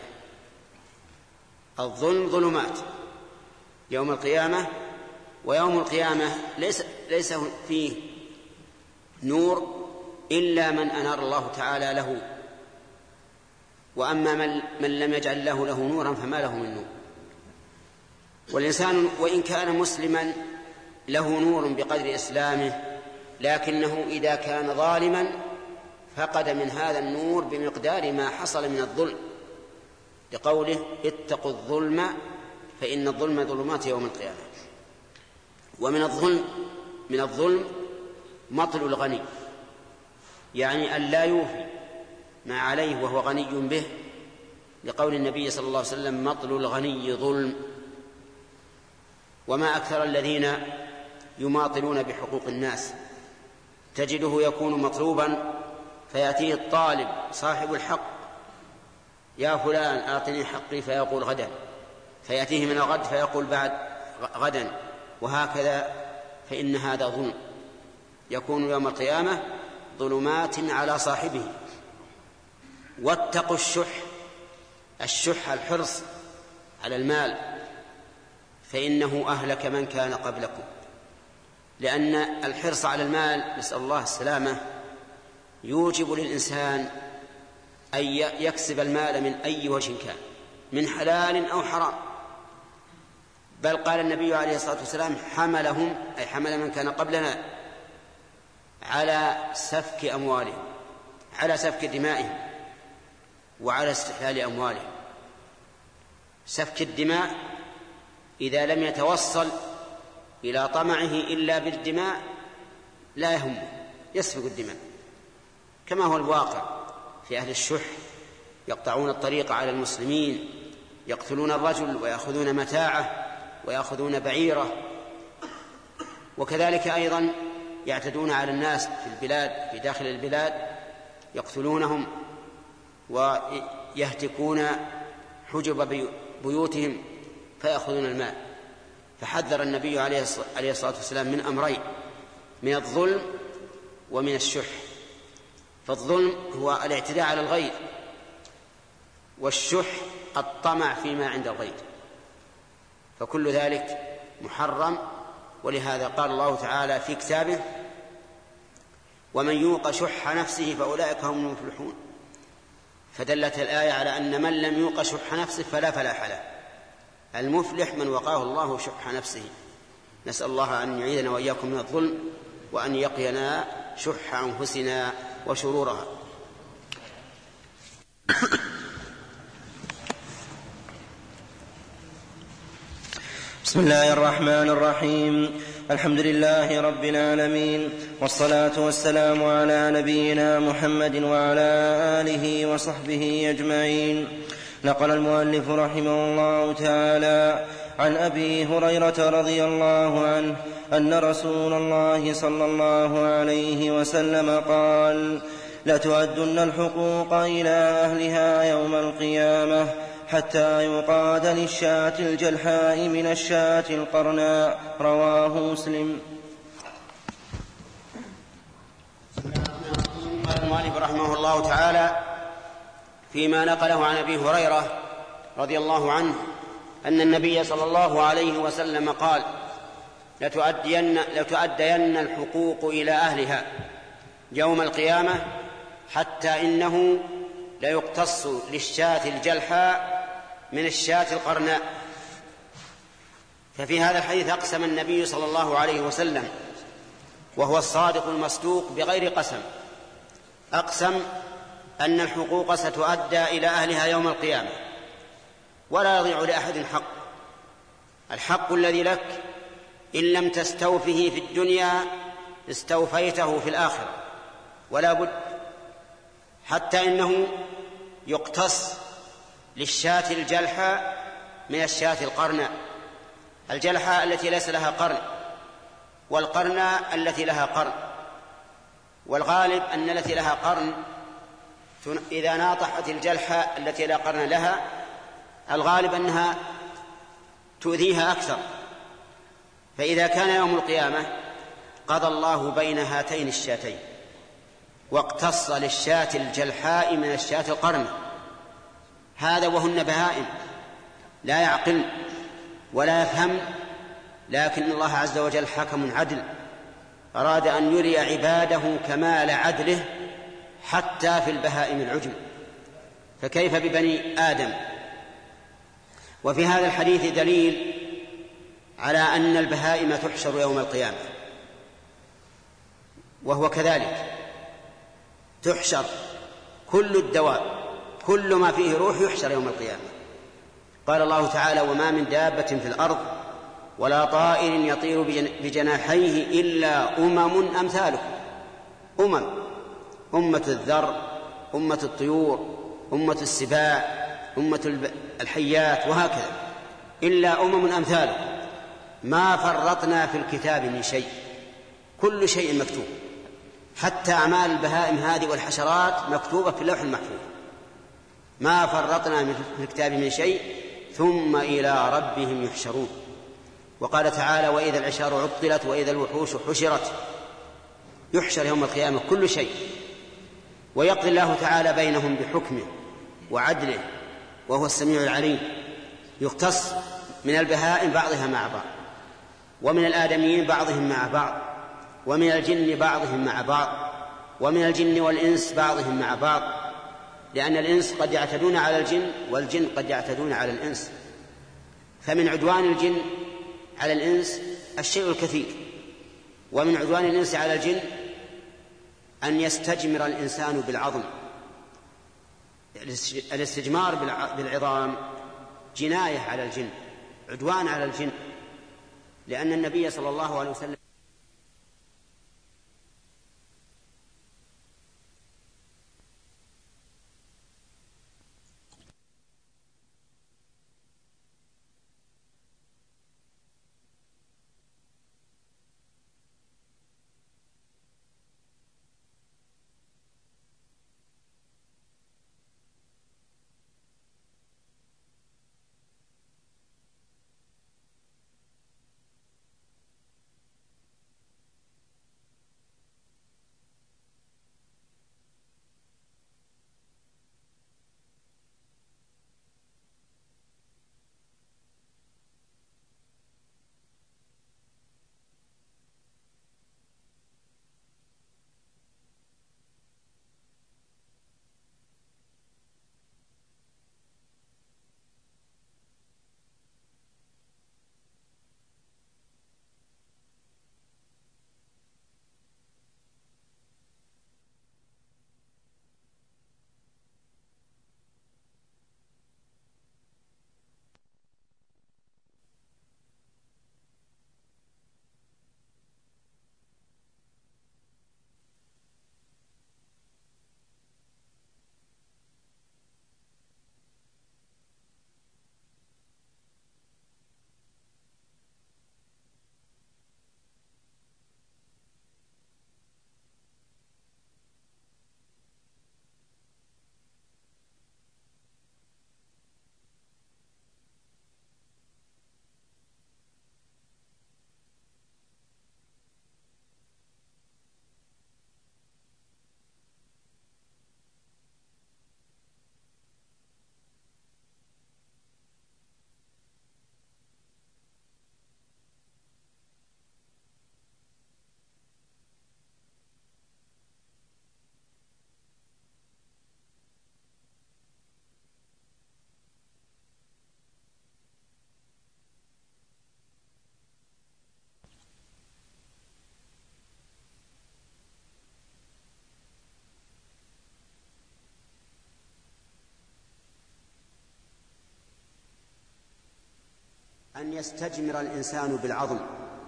الظلم ظلمات يوم القيامة، ويوم القيامة ليس, ليس فيه نور إلا من أنار الله تعالى له، وأما من, من لم يجعل له له نورا فما له من نور. والإنسان وإن كان مسلما له نور بقدر إسلامه، لكنه إذا كان ظالما فقد من هذا النور بمقدار ما حصل من الظلم، لقوله: اتقوا الظلم فإن الظلم ظلمات يوم القيامة. ومن الظلم من الظلم مطل الغني يعني أن لا يوفي ما عليه وهو غني به، لقول النبي صلى الله عليه وسلم: مطل الغني ظلم. وما أكثر الذين يماطلون بحقوق الناس، تجده يكون مطلوبا فيأتيه الطالب صاحب الحق: يا فلان أعطني حقي، فيقول غدا، فيأتيه من الغد فيقول بعد غدا، وهكذا. فإن هذا ظلم يكون يوم القيامة ظلمات على صاحبه. واتقوا الشح، الشح الحرص على المال، فإنه أهلك من كان قبلكم. لأن الحرص على المال، نسأل الله السلامة، يوجب للإنسان أن يكسب المال من أي وجه كان، من حلال أو حرام. بل قال النبي عليه الصلاة والسلام: حملهم، أي حمل من كان قبلنا، على سفك أموالهم، على سفك دمائهم، وعلى استحلال أموالهم. سفك الدماء إذا لم يتوصل إلى طمعه إلا بالدماء لا يهمه، يسفك الدماء، كما هو الواقع في أهل الشح، يقطعون الطريق على المسلمين، يقتلون الرجل ويأخذون متاعه ويأخذون بعيره. وكذلك أيضا يعتدون على الناس في البلاد، في داخل البلاد، يقتلونهم ويهتكون حجب بيوتهم فيأخذون المال. فحذر النبي عليه الصلاة والسلام من أمرين: من الظلم ومن الشح. فالظلم هو الاعتداء على الغير، والشح الطمع فيما عند الغير، فكل ذلك محرم. ولهذا قال الله تعالى في كتابه: ومن يوق شح نفسه فأولئك هم المفلحون. فدلت الآية على أن من لم يوق شح نفسه فلا فلاح له. المفلح من وقاه الله شح نفسه. نسأل الله أن يعيذنا وإياكم من الظلم، وأن يقينا شح أنفسنا وشرورها.
بسم الله الرحمن الرحيم. الحمد لله رب العالمين، والصلاة والسلام على نبينا محمد وعلى آله وصحبه أجمعين. نقل المؤلف رحمه الله تعالى عن أبي هريرة رضي الله عنه أن رسول الله صلى الله عليه وسلم قال: لتؤدن الحقوق إلى أهلها يوم القيامة حتى يقاد للشاة الجلحاء من الشاة القرناء. رواه مسلم.
قال المؤلف رحمه الله تعالى فيما نقله عن أبي هريرة رضي الله عنه أن النبي صلى الله عليه وسلم قال: لتؤدين, لتؤدين الحقوق إلى أهلها يوم القيامة حتى إنه ليقتص للشاة الجلحاء من الشاة القرناء. ففي هذا الحديث أقسم النبي صلى الله عليه وسلم، وهو الصادق المصدوق بغير قسم، أقسم أن الحقوق ستؤدى إلى أهلها يوم القيامة، ولا يضيع لأحد حق. الحق الذي لك إن لم تستوفه في الدنيا استوفيته في الآخرة، ولا بد. حتى إنه يقتص للشاة الجلحاء من الشاة القرناء. الجلحاء التي ليس لها قرن، والقرناء التي لها قرن. والغالب أن التي لها قرن إذا ناطحت الجلحاء التي لا قرن لها، الغالب أنها تؤذيها أكثر. فإذا كان يوم القيامة قضى الله بين هاتين الشاتين واقتص للشاة الجلحاء من الشاة القرن، هذا وهن بهائم لا يعقل ولا يفهم، لكن الله عز وجل حكم عدل، أراد أن يري عباده كمال عدله حتى في البهائم العجم، فكيف ببني آدم؟ وفي هذا الحديث دليل على أن البهائم تحشر يوم القيامة، وهو كذلك تحشر كل الدواب، كل ما فيه روح يحشر يوم القيامة. قال الله تعالى: وما من دابة في الأرض ولا طائر يطير بجناحيه إلا أمم أمثالكم. أمم أمة الذر، أمة الطيور، أمة السباع، أمة الحيات، وهكذا، إلا أمم أمثالكم ما فرطنا في الكتاب من شيء، كل شيء مكتوب، حتى أعمال البهائم هذه والحشرات مكتوبة في اللوح المحفوظ، ما فرطنا في الكتاب من شيء ثم إلى ربهم يحشرون. وقال تعالى: وإذا العشار عطلت وإذا الوحوش حشرت. يحشر يوم القيامة كل شيء، ويقضي الله تعالى بينهم بحكمه وعدله، وهو السميع العليم. يختص من البهائم بعضها مع بعض، ومن الآدميين بعضهم مع بعض، ومن الجن بعضهم مع بعض، ومن الجن والإنس بعضهم مع بعض، لأن الإنس قد يعتدون على الجن والجن قد يعتدون على الإنس. فمن عدوان الجن على الإنس الشيء الكثير، ومن عدوان الإنس على الجن أن يستجمر الإنسان بالعظم. الاستجمار بالعظام جناية على الجن، عدوان على الجن، لأن النبي صلى الله عليه وسلم أن يستجمر الإنسان بالعظم.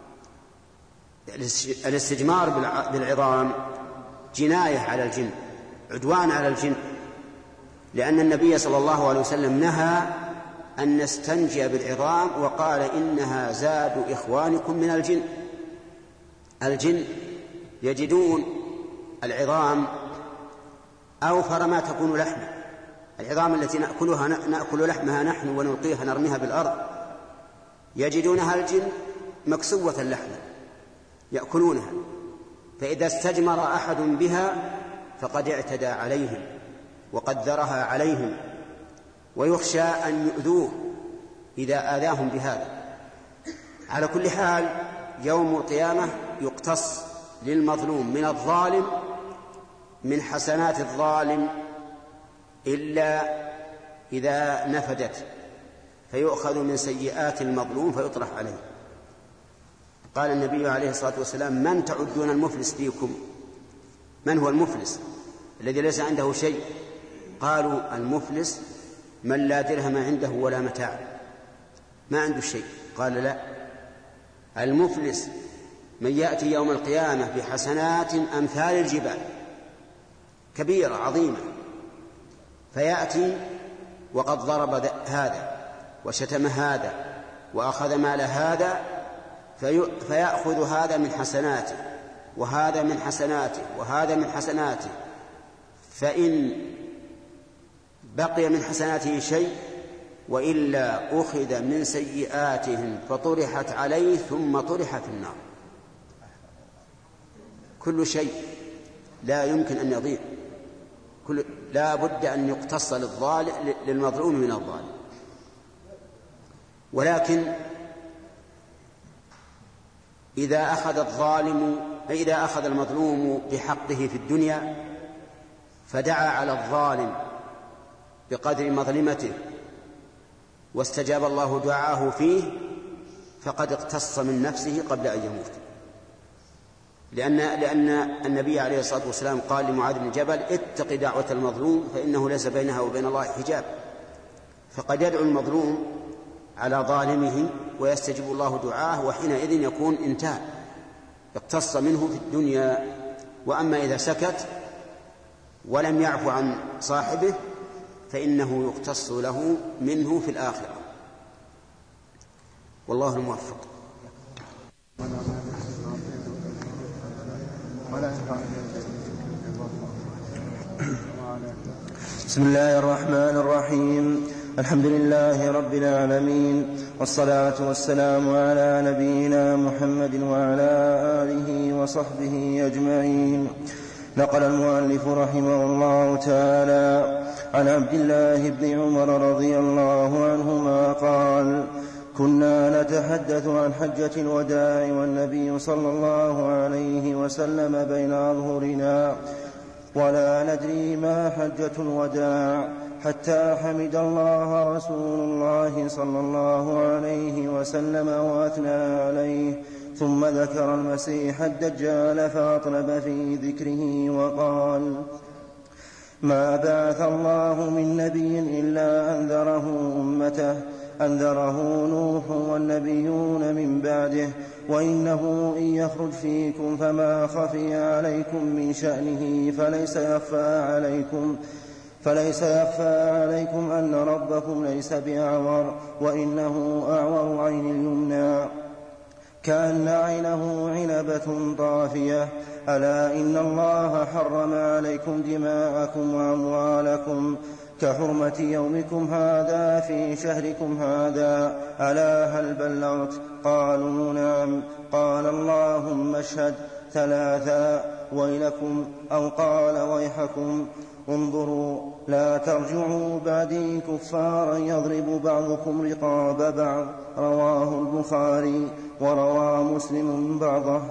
الاستجمار بالعظام جناية على الجن، عدوان على الجن، لأن النبي صلى الله عليه وسلم نهى أن نستنجي بالعظام، وقال: إنها زاد إخوانكم من الجن. الجن يجدون العظام أوفر ما تكون لحمه، العظام التي نأكلها نأكل لحمها نحن ونلقيها نرميها بالأرض، يجدونها الجن مكسوة اللحم يأكلونها، فإذا استجمر أحد بها فقد اعتدى عليهم وقدرها عليهم، ويخشى أن يؤذوه إذا آذاهم بهذا. على كل حال يوم القيامة يقتص للمظلوم من الظالم من حسنات الظالم إلا إذا نفدت، فيؤخذ من سيئات المظلوم فيطرح عليه. قال النبي عليه الصلاة والسلام: من تعدون المفلس فيكم؟ من هو المفلس الذي ليس عنده شيء؟ قالوا: المفلس من لا درهم عنده ولا متاع، ما عنده شيء. قال: لا، المفلس من يأتي يوم القيامة بحسنات أمثال الجبال، كبيرة عظيمة، فيأتي وقد ضرب هذا وشتم هذا وأخذ مال هذا، في فيأخذ هذا من حسناته وهذا من حسناته وهذا من حسناته، فإن بقي من حسناته شيء وإلا أخذ من سيئاتهم فطرحت عليه ثم طرح في النار. كل شيء لا يمكن أن يضيع، كل لا بد أن يقتص للظالم للمظلوم من الظالم. ولكن إذا أخذ الظالم إذا أخذ المظلوم بحقه في الدنيا فدعا على الظالم بقدر مظلمته واستجاب الله دعاه فيه، فقد اقتص من نفسه قبل أن يموت، لأن, لأن النبي عليه الصلاة والسلام قال لمعاذ بن جبل: اتق دعوة المظلوم فإنه ليس بينها وبين الله حجاب. فقد يدعو المظلوم على ظالمه ويستجيب الله دعاه، وحينئذ يكون انتهى، اقتص منه في الدنيا. وأما إذا سكت ولم يعفو عن صاحبه فإنه يقتص له منه في الآخرة. والله الموفق.
بسم الله الرحمن الرحيم. الحمد لله رب العالمين، والصلاة والسلام على نبينا محمد وعلى آله وصحبه أجمعين. نقل المؤلف رحمه الله تعالى عن عبد الله بن عمر رضي الله عنهما قال: كنا نتحدث عن حجة الوداع والنبي صلى الله عليه وسلم بين أظهرنا ولا ندري ما حجة الوداع، حتى حمد الله رسول الله صلى الله عليه وسلم وأثنى عليه، ثم ذكر المسيح الدجال فأطلب في ذكره وقال: ما بعث الله من نبي إلا أنذره أمته، أنذره نوح والنبيون من بعده، وإنه إن يخرج فيكم فما خفي عليكم من شأنه فليس يخفى عليكم فليس يخفى عليكم أن ربكم ليس بأعور، وإنه أعور عين اليمنى كأن عينه عنبة طافية. ألا إن الله حرم عليكم دماءكم وأموالكم كحرمة يومكم هذا في شهركم هذا، ألا هل بلغت؟ قالوا نعم. قال: اللهم اشهد ثلاثا ويلكم، أو قال: ويحكم. انظروا لا ترجعوا بعدي كفارا يضرب بعضكم رقاب بعض. رواه البخاري وروى مسلم بعضه.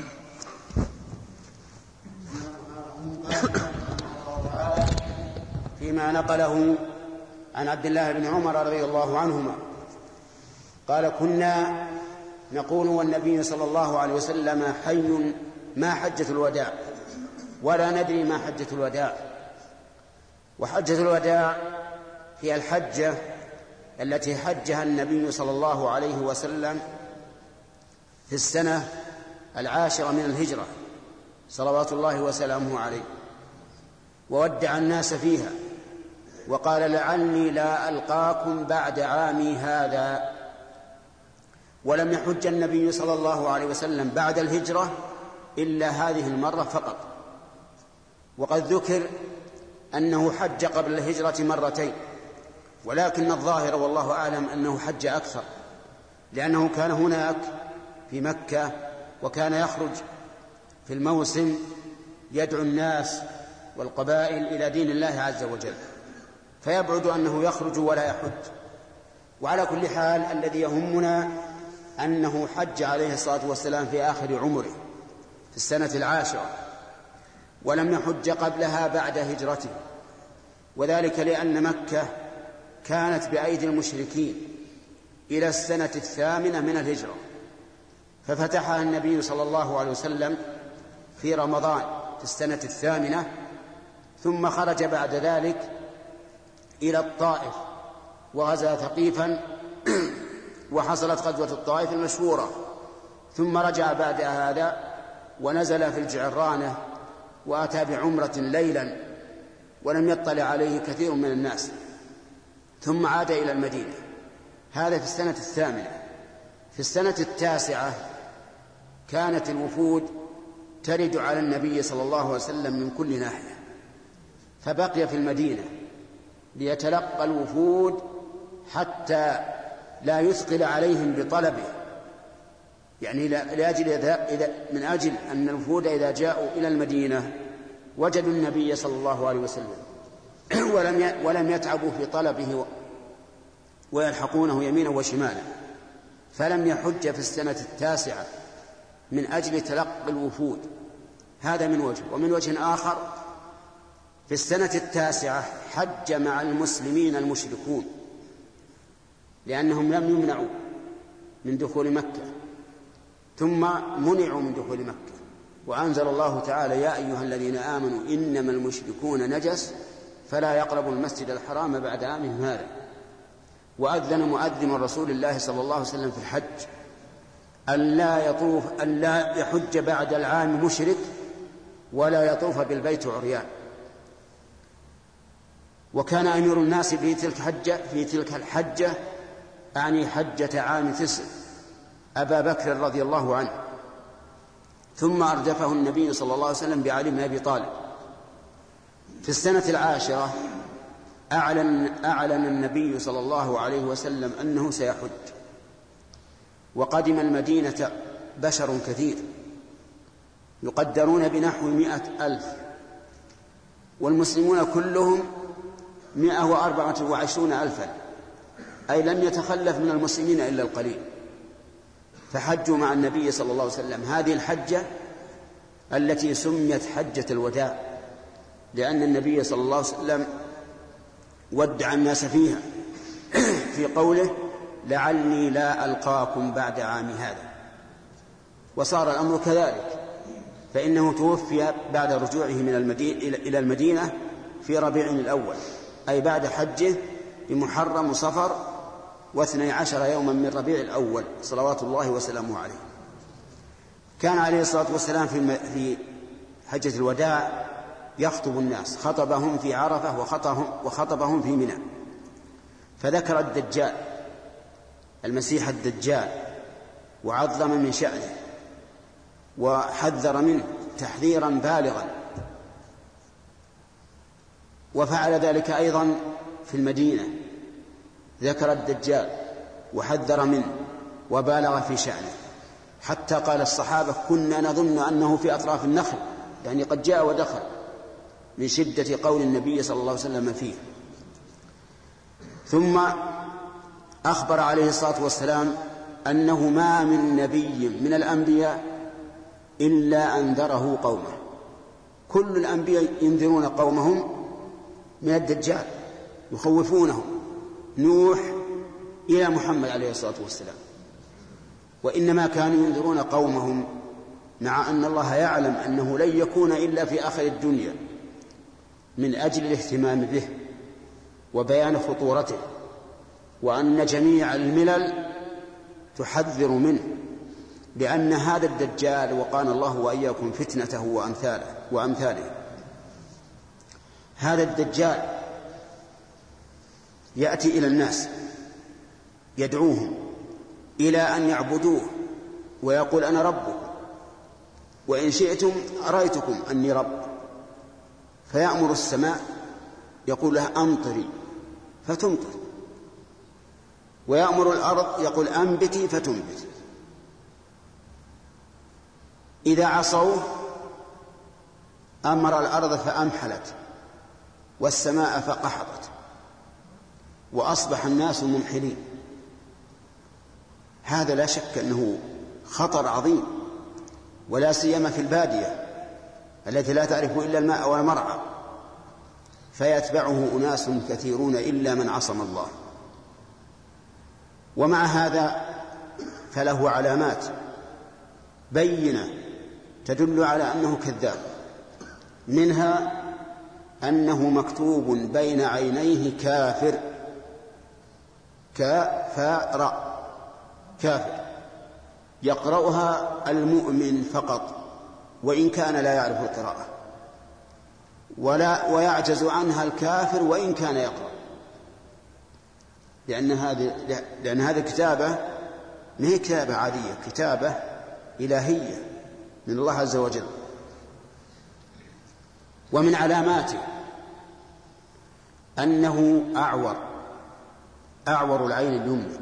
فيما نقله عن عبد الله بن عمر رضي الله عنهما قال: كنا نقول والنبي صلى الله عليه وسلم حي ما حجة الوداع ولا ندري ما حجة الوداع. وحجة الوداع هي الحجة التي حجها النبي صلى الله عليه وسلم في السنة العاشرة من الهجرة صلوات الله وسلامه عليه، وودع الناس فيها وقال: لعلي لا ألقاكم بعد عامي هذا. ولم يحج النبي صلى الله عليه وسلم بعد الهجرة إلا هذه المرة فقط. وقد ذكر أنه حج قبل الهجرة مرتين، ولكن الظاهر والله أعلم أنه حج أكثر، لأنه كان هناك في مكة وكان يخرج في الموسم يدعو الناس والقبائل إلى دين الله عز وجل، فيبعد أنه يخرج ولا يحج. وعلى كل حال الذي يهمنا أنه حج عليه الصلاة والسلام في آخر عمره في السنة العاشرة، ولم يحج قبلها بعد هجرته، وذلك لأن مكة كانت بأيدي المشركين إلى السنة الثامنة من الهجرة، ففتحها النبي صلى الله عليه وسلم في رمضان في السنة الثامنة، ثم خرج بعد ذلك إلى الطائف وغزا ثقيفا وحصلت غزوة الطائف المشهورة، ثم رجع بعد هذا ونزل في الجعرانة وأتى بعمرة ليلا ولم يطلع عليه كثير من الناس، ثم عاد إلى المدينة. هذا في السنة الثامنة. في السنة التاسعة كانت الوفود ترد على النبي صلى الله عليه وسلم من كل ناحية، فبقي في المدينة ليتلقى الوفود حتى لا يثقل عليهم بطلبه، يعني لأجل إذا من أجل أن الوفود إذا جاءوا إلى المدينة وجدوا النبي صلى الله عليه وسلم ولم ولم يتعبوا في طلبه ويلحقونه يمينا وشمالا، فلم يحج في السنة التاسعة من أجل تلقي الوفود. هذا من وجه. ومن وجه آخر في السنة التاسعة حج مع المسلمين المشركون، لأنهم لم يمنعوا من دخول مكة ثم منعوا من دخول مكة، وأنزل الله تعالى: يا أيها الذين آمنوا إنما المشركون نجس فلا يقربوا المسجد الحرام بعد عامهم هذا. وأذن مؤذن رسول الله صلى الله عليه وسلم في الحج ألا يطوف ألا يحج بعد العام مشرك ولا يطوف بالبيت عريان. وكان أمير الناس في تلك الحجة في تلك الحجة أعني حجة عام تسع أبا بكر رضي الله عنه، ثم أردفه النبي صلى الله عليه وسلم بعلي بن أبي طالب. في السنة العاشرة أعلن, أعلن النبي صلى الله عليه وسلم أنه سيحج، وقدم المدينة بشر كثير يقدرون بنحو مئة ألف، والمسلمون كلهم مئة وأربعة وعشرون ألفا، أي لم يتخلف من المسلمين إلا القليل، فحجوا مع النبي صلى الله عليه وسلم. هذه الحجة التي سميت حجة الوداع، لأن النبي صلى الله عليه وسلم ودع الناس فيها في قوله: لعلي لا ألقاكم بعد عام هذا. وصار الأمر كذلك، فإنه توفي بعد رجوعه من المدينة إلى المدينة في ربيع الأول، أي بعد حجه بمحرم وصفر واثني عشر يوما من ربيع الأول صلوات الله وسلامه عليه. كان عليه الصلاة والسلام في حجة الوداع يخطب الناس، خطبهم في عرفة وخطبهم في منى، فذكر الدجال المسيح الدجال وعظم من شأنه وحذر منه تحذيرا بالغا، وفعل ذلك أيضا في المدينة، ذكر الدجال وحذر منه وبالغ في شأنه، حتى قال الصحابة: كنا نظن أنه في أطراف النخل، يعني قد جاء ودخل، من شدة قول النبي صلى الله عليه وسلم فيه. ثم أخبر عليه الصلاة والسلام أنه ما من نبي من الأنبياء إلا أنذره قومه، كل الأنبياء ينذرون قومهم من الدجال، يخوفونهم، نوح إلى محمد عليه الصلاة والسلام، وإنما كانوا ينذرون قومهم مع أن الله يعلم أنه لن يكون إلا في آخر الدنيا، من أجل الاهتمام به وبيان خطورته، وأن جميع الملل تحذر منه، لأن هذا الدجال وقانا الله وإياكم فتنته وأمثاله وأمثاله هذا الدجال يأتي إلى الناس يدعوهم إلى أن يعبدوه، ويقول: أنا ربكم وإن شئتم أرأيتكم أني رب، فيأمر السماء يقول لها: أمطري فتمطر، ويأمر الأرض يقول: أنبتي فتنبت. إذا عصوا أمر الأرض فأمحلت والسماء فقحطت، وأصبح الناس ممحلين. هذا لا شك أنه خطر عظيم، ولا سيما في البادية التي لا تعرف إلا الماء والمرعى، فيتبعه أناس كثيرون إلا من عصم الله. ومع هذا فله علامات بينة تدل على أنه كذاب، منها أنه مكتوب بين عينيه كافر، كافر كافر يقرأها المؤمن فقط وإن كان لا يعرف القراءة، ولا ويعجز عنها الكافر وإن كان يقرأ، لأن هذه لأن هذه الكتابة ما هي كتابة عادية، كتابة إلهية من الله عز وجل. ومن علاماته أنه أعور أعور العين اليمنى،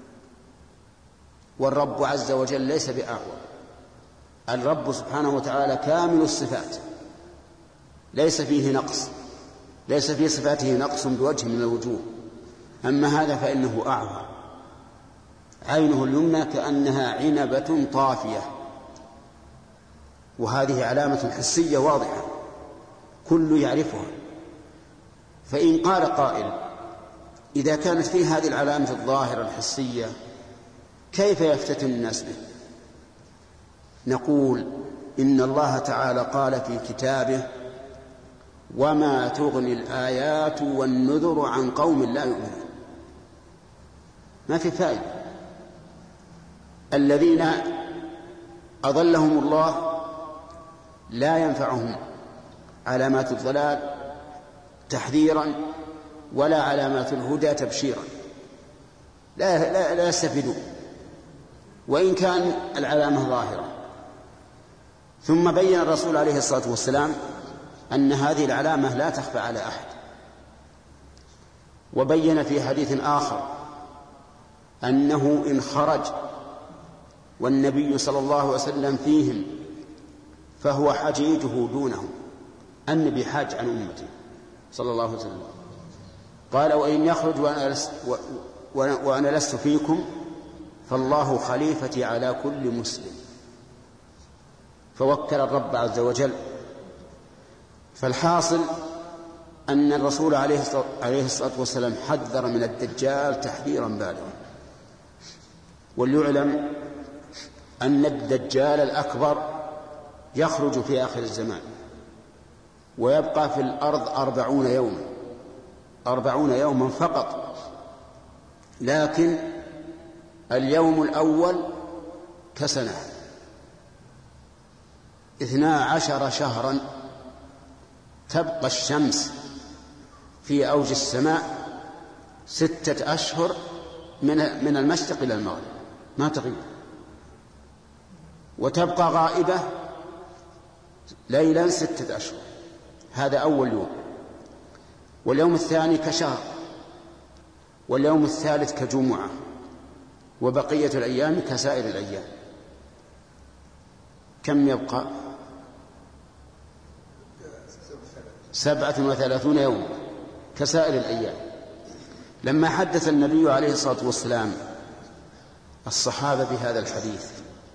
والرب عز وجل ليس بأعور. الرب سبحانه وتعالى كامل الصفات، ليس فيه نقص، ليس في صفاته نقص بوجه من الوجوه. أما هذا فإنه أعور، عينه اليمنى كأنها عنبة طافية، وهذه علامة حسية واضحة كل يعرفها. فإن قال قائل إذا كانت فيه هذه العلامة الظاهرة الحسية كيف يفتتن الناس به؟ نقول إن الله تعالى قال في كتابه: وما تغني الآيات والنذر عن قوم لا يؤمنون. ما في فائدة. الذين أضلهم الله لا ينفعهم علامات الضلال تحذيرا ولا علامات الهدى تبشيرا، لا, لا, لا يستفيدون وإن كان العلامة ظاهرة. ثم بين الرسول عليه الصلاة والسلام أن هذه العلامة لا تخفى على أحد، وبين في حديث آخر أنه إن خرج والنبي صلى الله عليه وسلم فيهم فهو حجيجه دونهم، النبي حاج عن أمته صلى الله عليه وسلم. قال: وإن يخرج وأنا لست, وأنا لست فيكم فالله خليفتي على كل مسلم. فوكل الرب عز وجل. فالحاصل أن الرسول عليه الصلاة والسلام حذر من الدجال تحذيرا بالغا. وليعلم أن الدجال الأكبر يخرج في آخر الزمان ويبقى في الأرض أربعون يوما أربعون يوما فقط، لكن اليوم الأول كسنة، اثنا عشر شهرا تبقى الشمس في أوج السماء ستة أشهر من من المشرق إلى المغرب ما تغيب، وتبقى غائبة ليلا ستة أشهر. هذا أول يوم. واليوم الثاني كشهر، واليوم الثالث كجمعة، وبقية الأيام كسائر الأيام. كم يبقى؟ سبعة وثلاثون يوم كسائر الأيام. لما حدث النبي عليه الصلاة والسلام الصحابة بهذا الحديث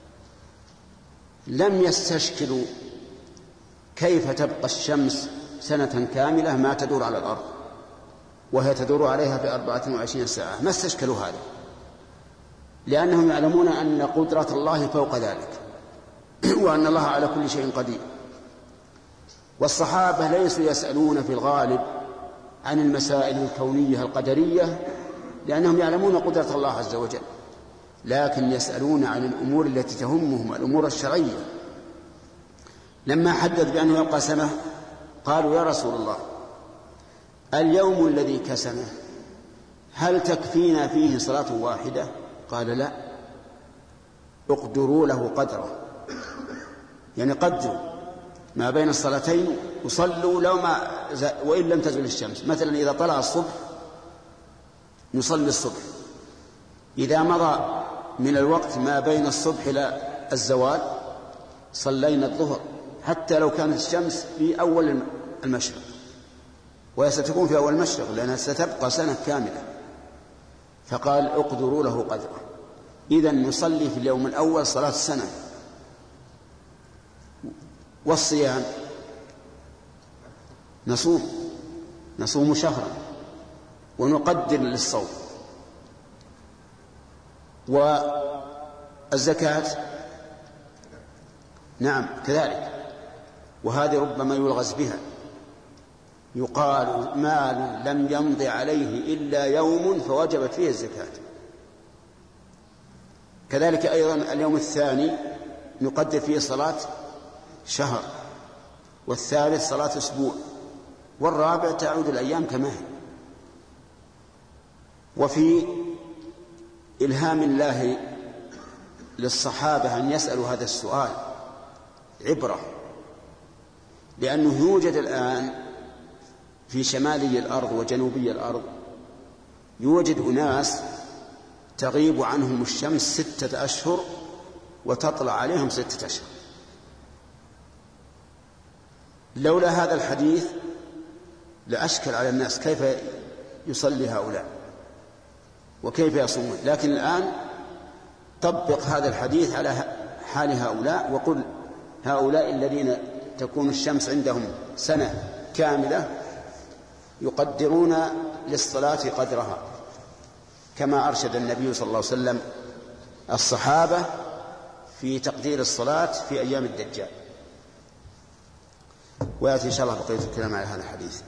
لم يستشكلوا كيف تبقى الشمس سنة كاملة ما تدور على الأرض وهي تدور عليها في أربعة وعشرين ساعة، ما استشكلوا هذا، لأنهم يعلمون أن قدرة الله فوق ذلك وأن الله على كل شيء قدير. والصحابة ليسوا يسألون في الغالب عن المسائل الكونية القدرية لأنهم يعلمون قدرة الله عز وجل، لكن يسألون عن الأمور التي تهمهم، الأمور الشرعية. لما حدث بأنه يبقى سنة قالوا: يا رسول الله، اليوم الذي كسنه هل تكفينا فيه صلاة واحدة؟ قال: لا، اقدروا له قدره، يعني قدروا ما بين الصلاتين وصلوا لو ما وإن لم تزل الشمس. مثلا إذا طلع الصبح نصلي الصبح، إذا مضى من الوقت ما بين الصبح إلى الزوال صلينا الظهر حتى لو كانت الشمس في أول المشرق، وهي ستكون في أول المشرق لأنها ستبقى سنة كاملة. فقال: اقدروا له قدره. إذن نصلي في اليوم الأول صلاة السنة. والصيام نصوم نصوم شهرا ونقدر للصوم. والزكاة نعم كذلك، وهذه ربما يلغز بها، يقال: مال لم يمض عليه إلا يوم فوجبت فيه الزكاة. كذلك أيضا اليوم الثاني نقدر فيه صلاة شهر، والثالث صلاة أسبوع، والرابع تعود الأيام كما هي. وفي إلهام الله للصحابة أن يسألوا هذا السؤال عبرة، لأنه يوجد الآن في شمالي الأرض وجنوبي الأرض يوجد أناس تغيب عنهم الشمس ستة أشهر وتطلع عليهم ستة أشهر. لولا هذا الحديث لأشكل على الناس كيف يصلي هؤلاء وكيف يصومون، لكن الآن طبق هذا الحديث على حال هؤلاء وقل هؤلاء الذين تكون الشمس عندهم سنة كاملة يقدرون للصلاة قدرها، كما أرشد النبي صلى الله عليه وسلم الصحابة في تقدير الصلاة في أيام الدجال. ويأتي إن شاء الله بقية الكلام على هذا الحديث.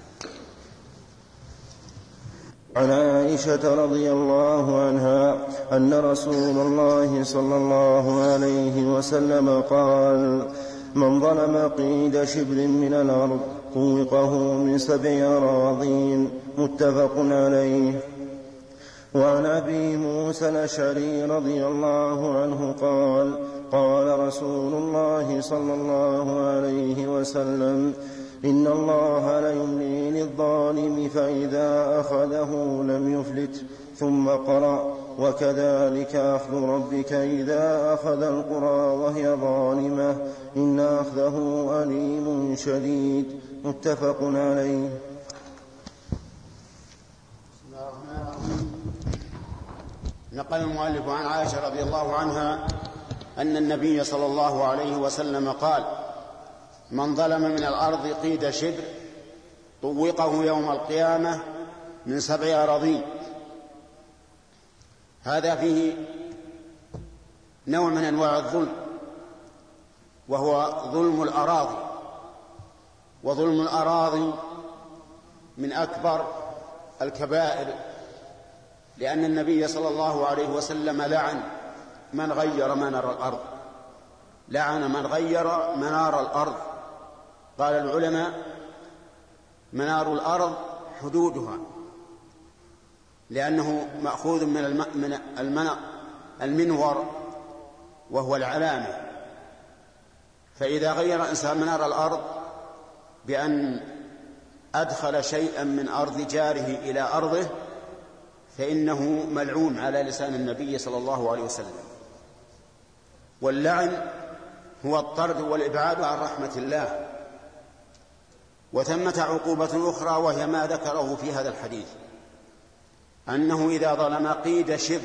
عن عائشة رضي الله عنها أن رسول الله صلى الله عليه وسلم قال: من ظلم قيد شبر من الأرض طوقه من سبع أراضين. متفق عليه. وعن أبي موسى الأشعري رضي الله عنه قال: قال رسول الله صلى الله عليه وسلم: إن الله ليملي للظالم فإذا أخذه لم يفلت. ثم قرأ: وكذلك أخذ ربك إذا أخذ القرى وهي ظالمة إن أخذه أليم شديد. متفق عليه.
نقل المؤلف عن عائشة رضي الله عنها أن النبي صلى الله عليه وسلم قال: من ظلم من الأرض قيد شبر طوقه يوم القيامة من سبع أراضين. هذا فيه نوع من أنواع الظلم، وهو ظلم الأراضي، وظلم الأراضي من أكبر الكبائر، لأن النبي صلى الله عليه وسلم لعن من غير منار الأرض، لعن من غير منار الأرض. قال العلماء: منار الأرض حدودها، لأنه مأخوذ من المنور وهو العلامة. فإذا غير إنسان منار الأرض بأن أدخل شيئا من أرض جاره إلى أرضه فإنه ملعون على لسان النبي صلى الله عليه وسلم. واللعن هو الطرد والإبعاد عن رحمة الله. وثمة عقوبة أخرى وهي ما ذكره في هذا الحديث، أنه إذا ظلم قيد شبر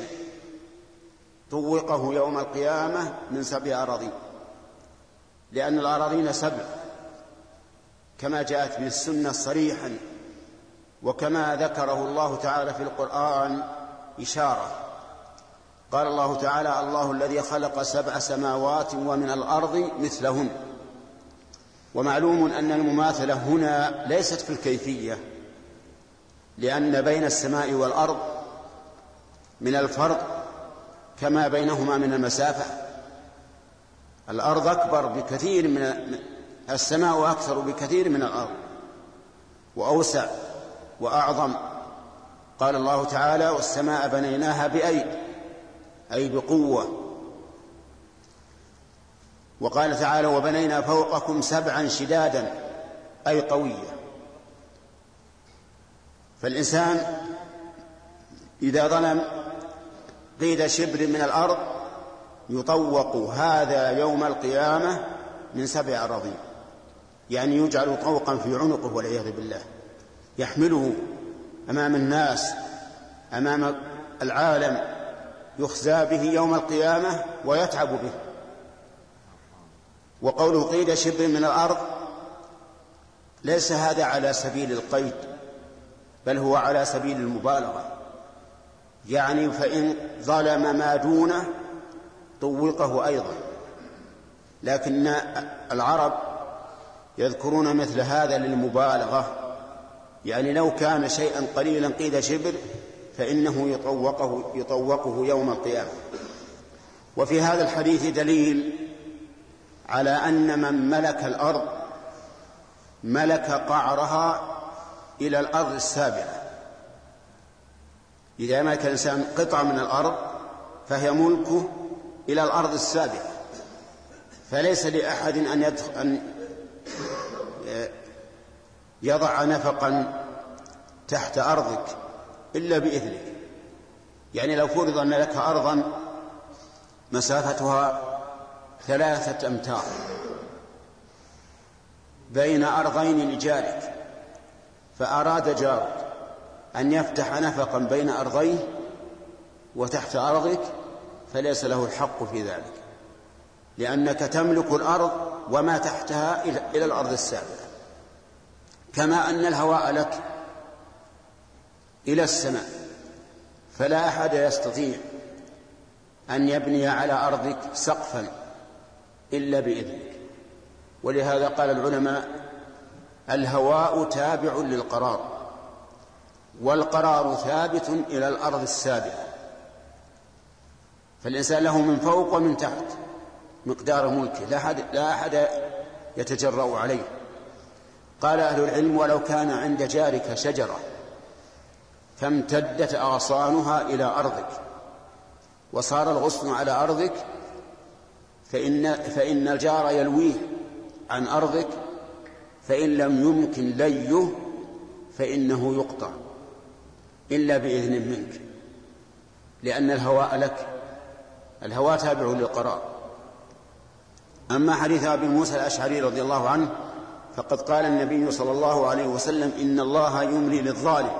طوقه يوم القيامة من سبع أراضين، لأن الأراضين سبع كما جاءت بالسنة صريحا، وكما ذكره الله تعالى في القرآن إشارة. قال الله تعالى: الله الذي خلق سبع سماوات ومن الأرض مثلهن. ومعلوم أن المماثلة هنا ليست في الكيفية، لأن بين السماء والأرض من الفرق كما بينهما من المسافة. الأرض أكبر بكثير من السماء، أكثر بكثير من الأرض، وأوسع وأعظم. قال الله تعالى: والسماء بنيناها بأيد، أي بقوة. وقال تعالى: وبنينا فوقكم سبعا شدادا، أي قوية. فالإنسان إذا ظلم قيد شبر من الأرض يطوق هذا يوم القيامة من سبع أراضين، يعني يجعل طوقا في عنقه والعياذ بالله، يحمله أمام الناس أمام العالم، يخزى به يوم القيامة ويتعب به. وقوله قيد شبر من الأرض ليس هذا على سبيل القيد، بل هو على سبيل المبالغة، يعني فإن ظلم ما دونه طوقه أيضا. لكن العرب يذكرون مثل هذا للمبالغة، يعني لو كان شيئا قليلا قيد شبر فإنه يطوقه, يطوقه يوم القيامة. وفي هذا الحديث دليل على أن من ملك الأرض ملك قعرها
إلى الأرض السابعة. إذا ملك الإنسان قطعة من الأرض فهي ملكه إلى الأرض السابعة، فليس لأحد أن يدخل أن يضع نفقا تحت أرضك إلا بإذنك. يعني لو فرض أن لك أرضا مسافتها ثلاثة أمتار بين أرضين لجارك، فأراد جارك أن يفتح نفقا بين أرضيه وتحت أرضك، فليس له الحق في ذلك، لأنك تملك الأرض وما تحتها إلى الأرض السابعة. كما أن الهواء لك إلى السماء، فلا أحد يستطيع أن يبني على أرضك سقفا إلا بإذنك. ولهذا قال العلماء: الهواء تابع للقرار، والقرار ثابت إلى الأرض السابعة، فالإنسان له من فوق ومن تحت مقدار ملكه، لا أحد, لا أحد يتجرأ عليه. قال أهل العلم: ولو كان عند جارك شجرة فامتدت أغصانها إلى أرضك وصار الغصن على أرضك، فإن, فإن الجار يلويه عن أرضك، فإن لم يمكن ليه فإنه يقطع إلا بإذن منك، لأن الهواء لك، الهواء تابع للقرار. أما حديث أبي موسى الأشعري رضي الله عنه فقد قال النبي صلى الله عليه وسلم: إن الله يملي للظالم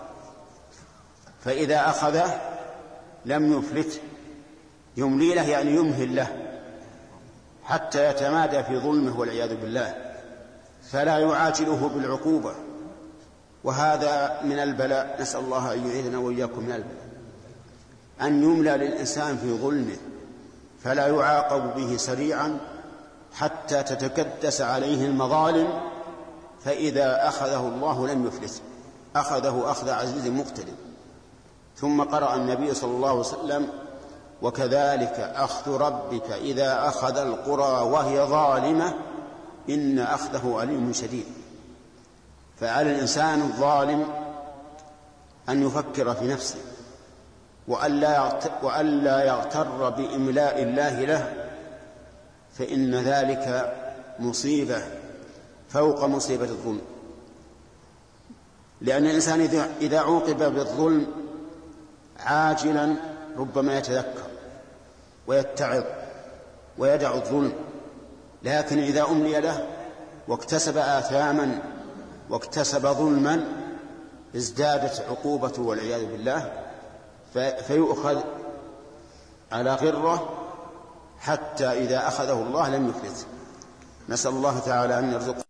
فإذا أخذه لم يفلته. يملي له يعني يمهل له حتى يتمادى في ظلمه والعياذ بالله، فلا يعاجله بالعقوبة، وهذا من البلاء. نسأل الله أن يعيذنا وإياكم من البلاء، أن يملى للإنسان في ظلمه فلا يعاقب به سريعا حتى تتكدس عليه المظالم، فإذا أخذه الله لم يفلته، أخذه أخذ عزيز مقتدر. ثم قرأ النبي صلى الله عليه وسلم: وكذلك أخذ ربك إذا أخذ القرى وهي ظالمة إن أخذه أليم شديد. فعلى الإنسان الظالم أن يفكر في نفسه وألا يغتر بإملاء الله له، فإن ذلك مصيبة فوق مصيبة الظلم. لأن الإنسان إذا عوقب بالظلم عاجلا ربما يتذكر ويتعظ ويدع الظلم، لكن إذا أملي له واكتسب آثاما واكتسب ظلما ازدادت عقوبته والعياذ بالله، فيؤخذ على غره حتى إذا أخذه الله لم يفلته. نسأل الله تعالى أن يرزقنا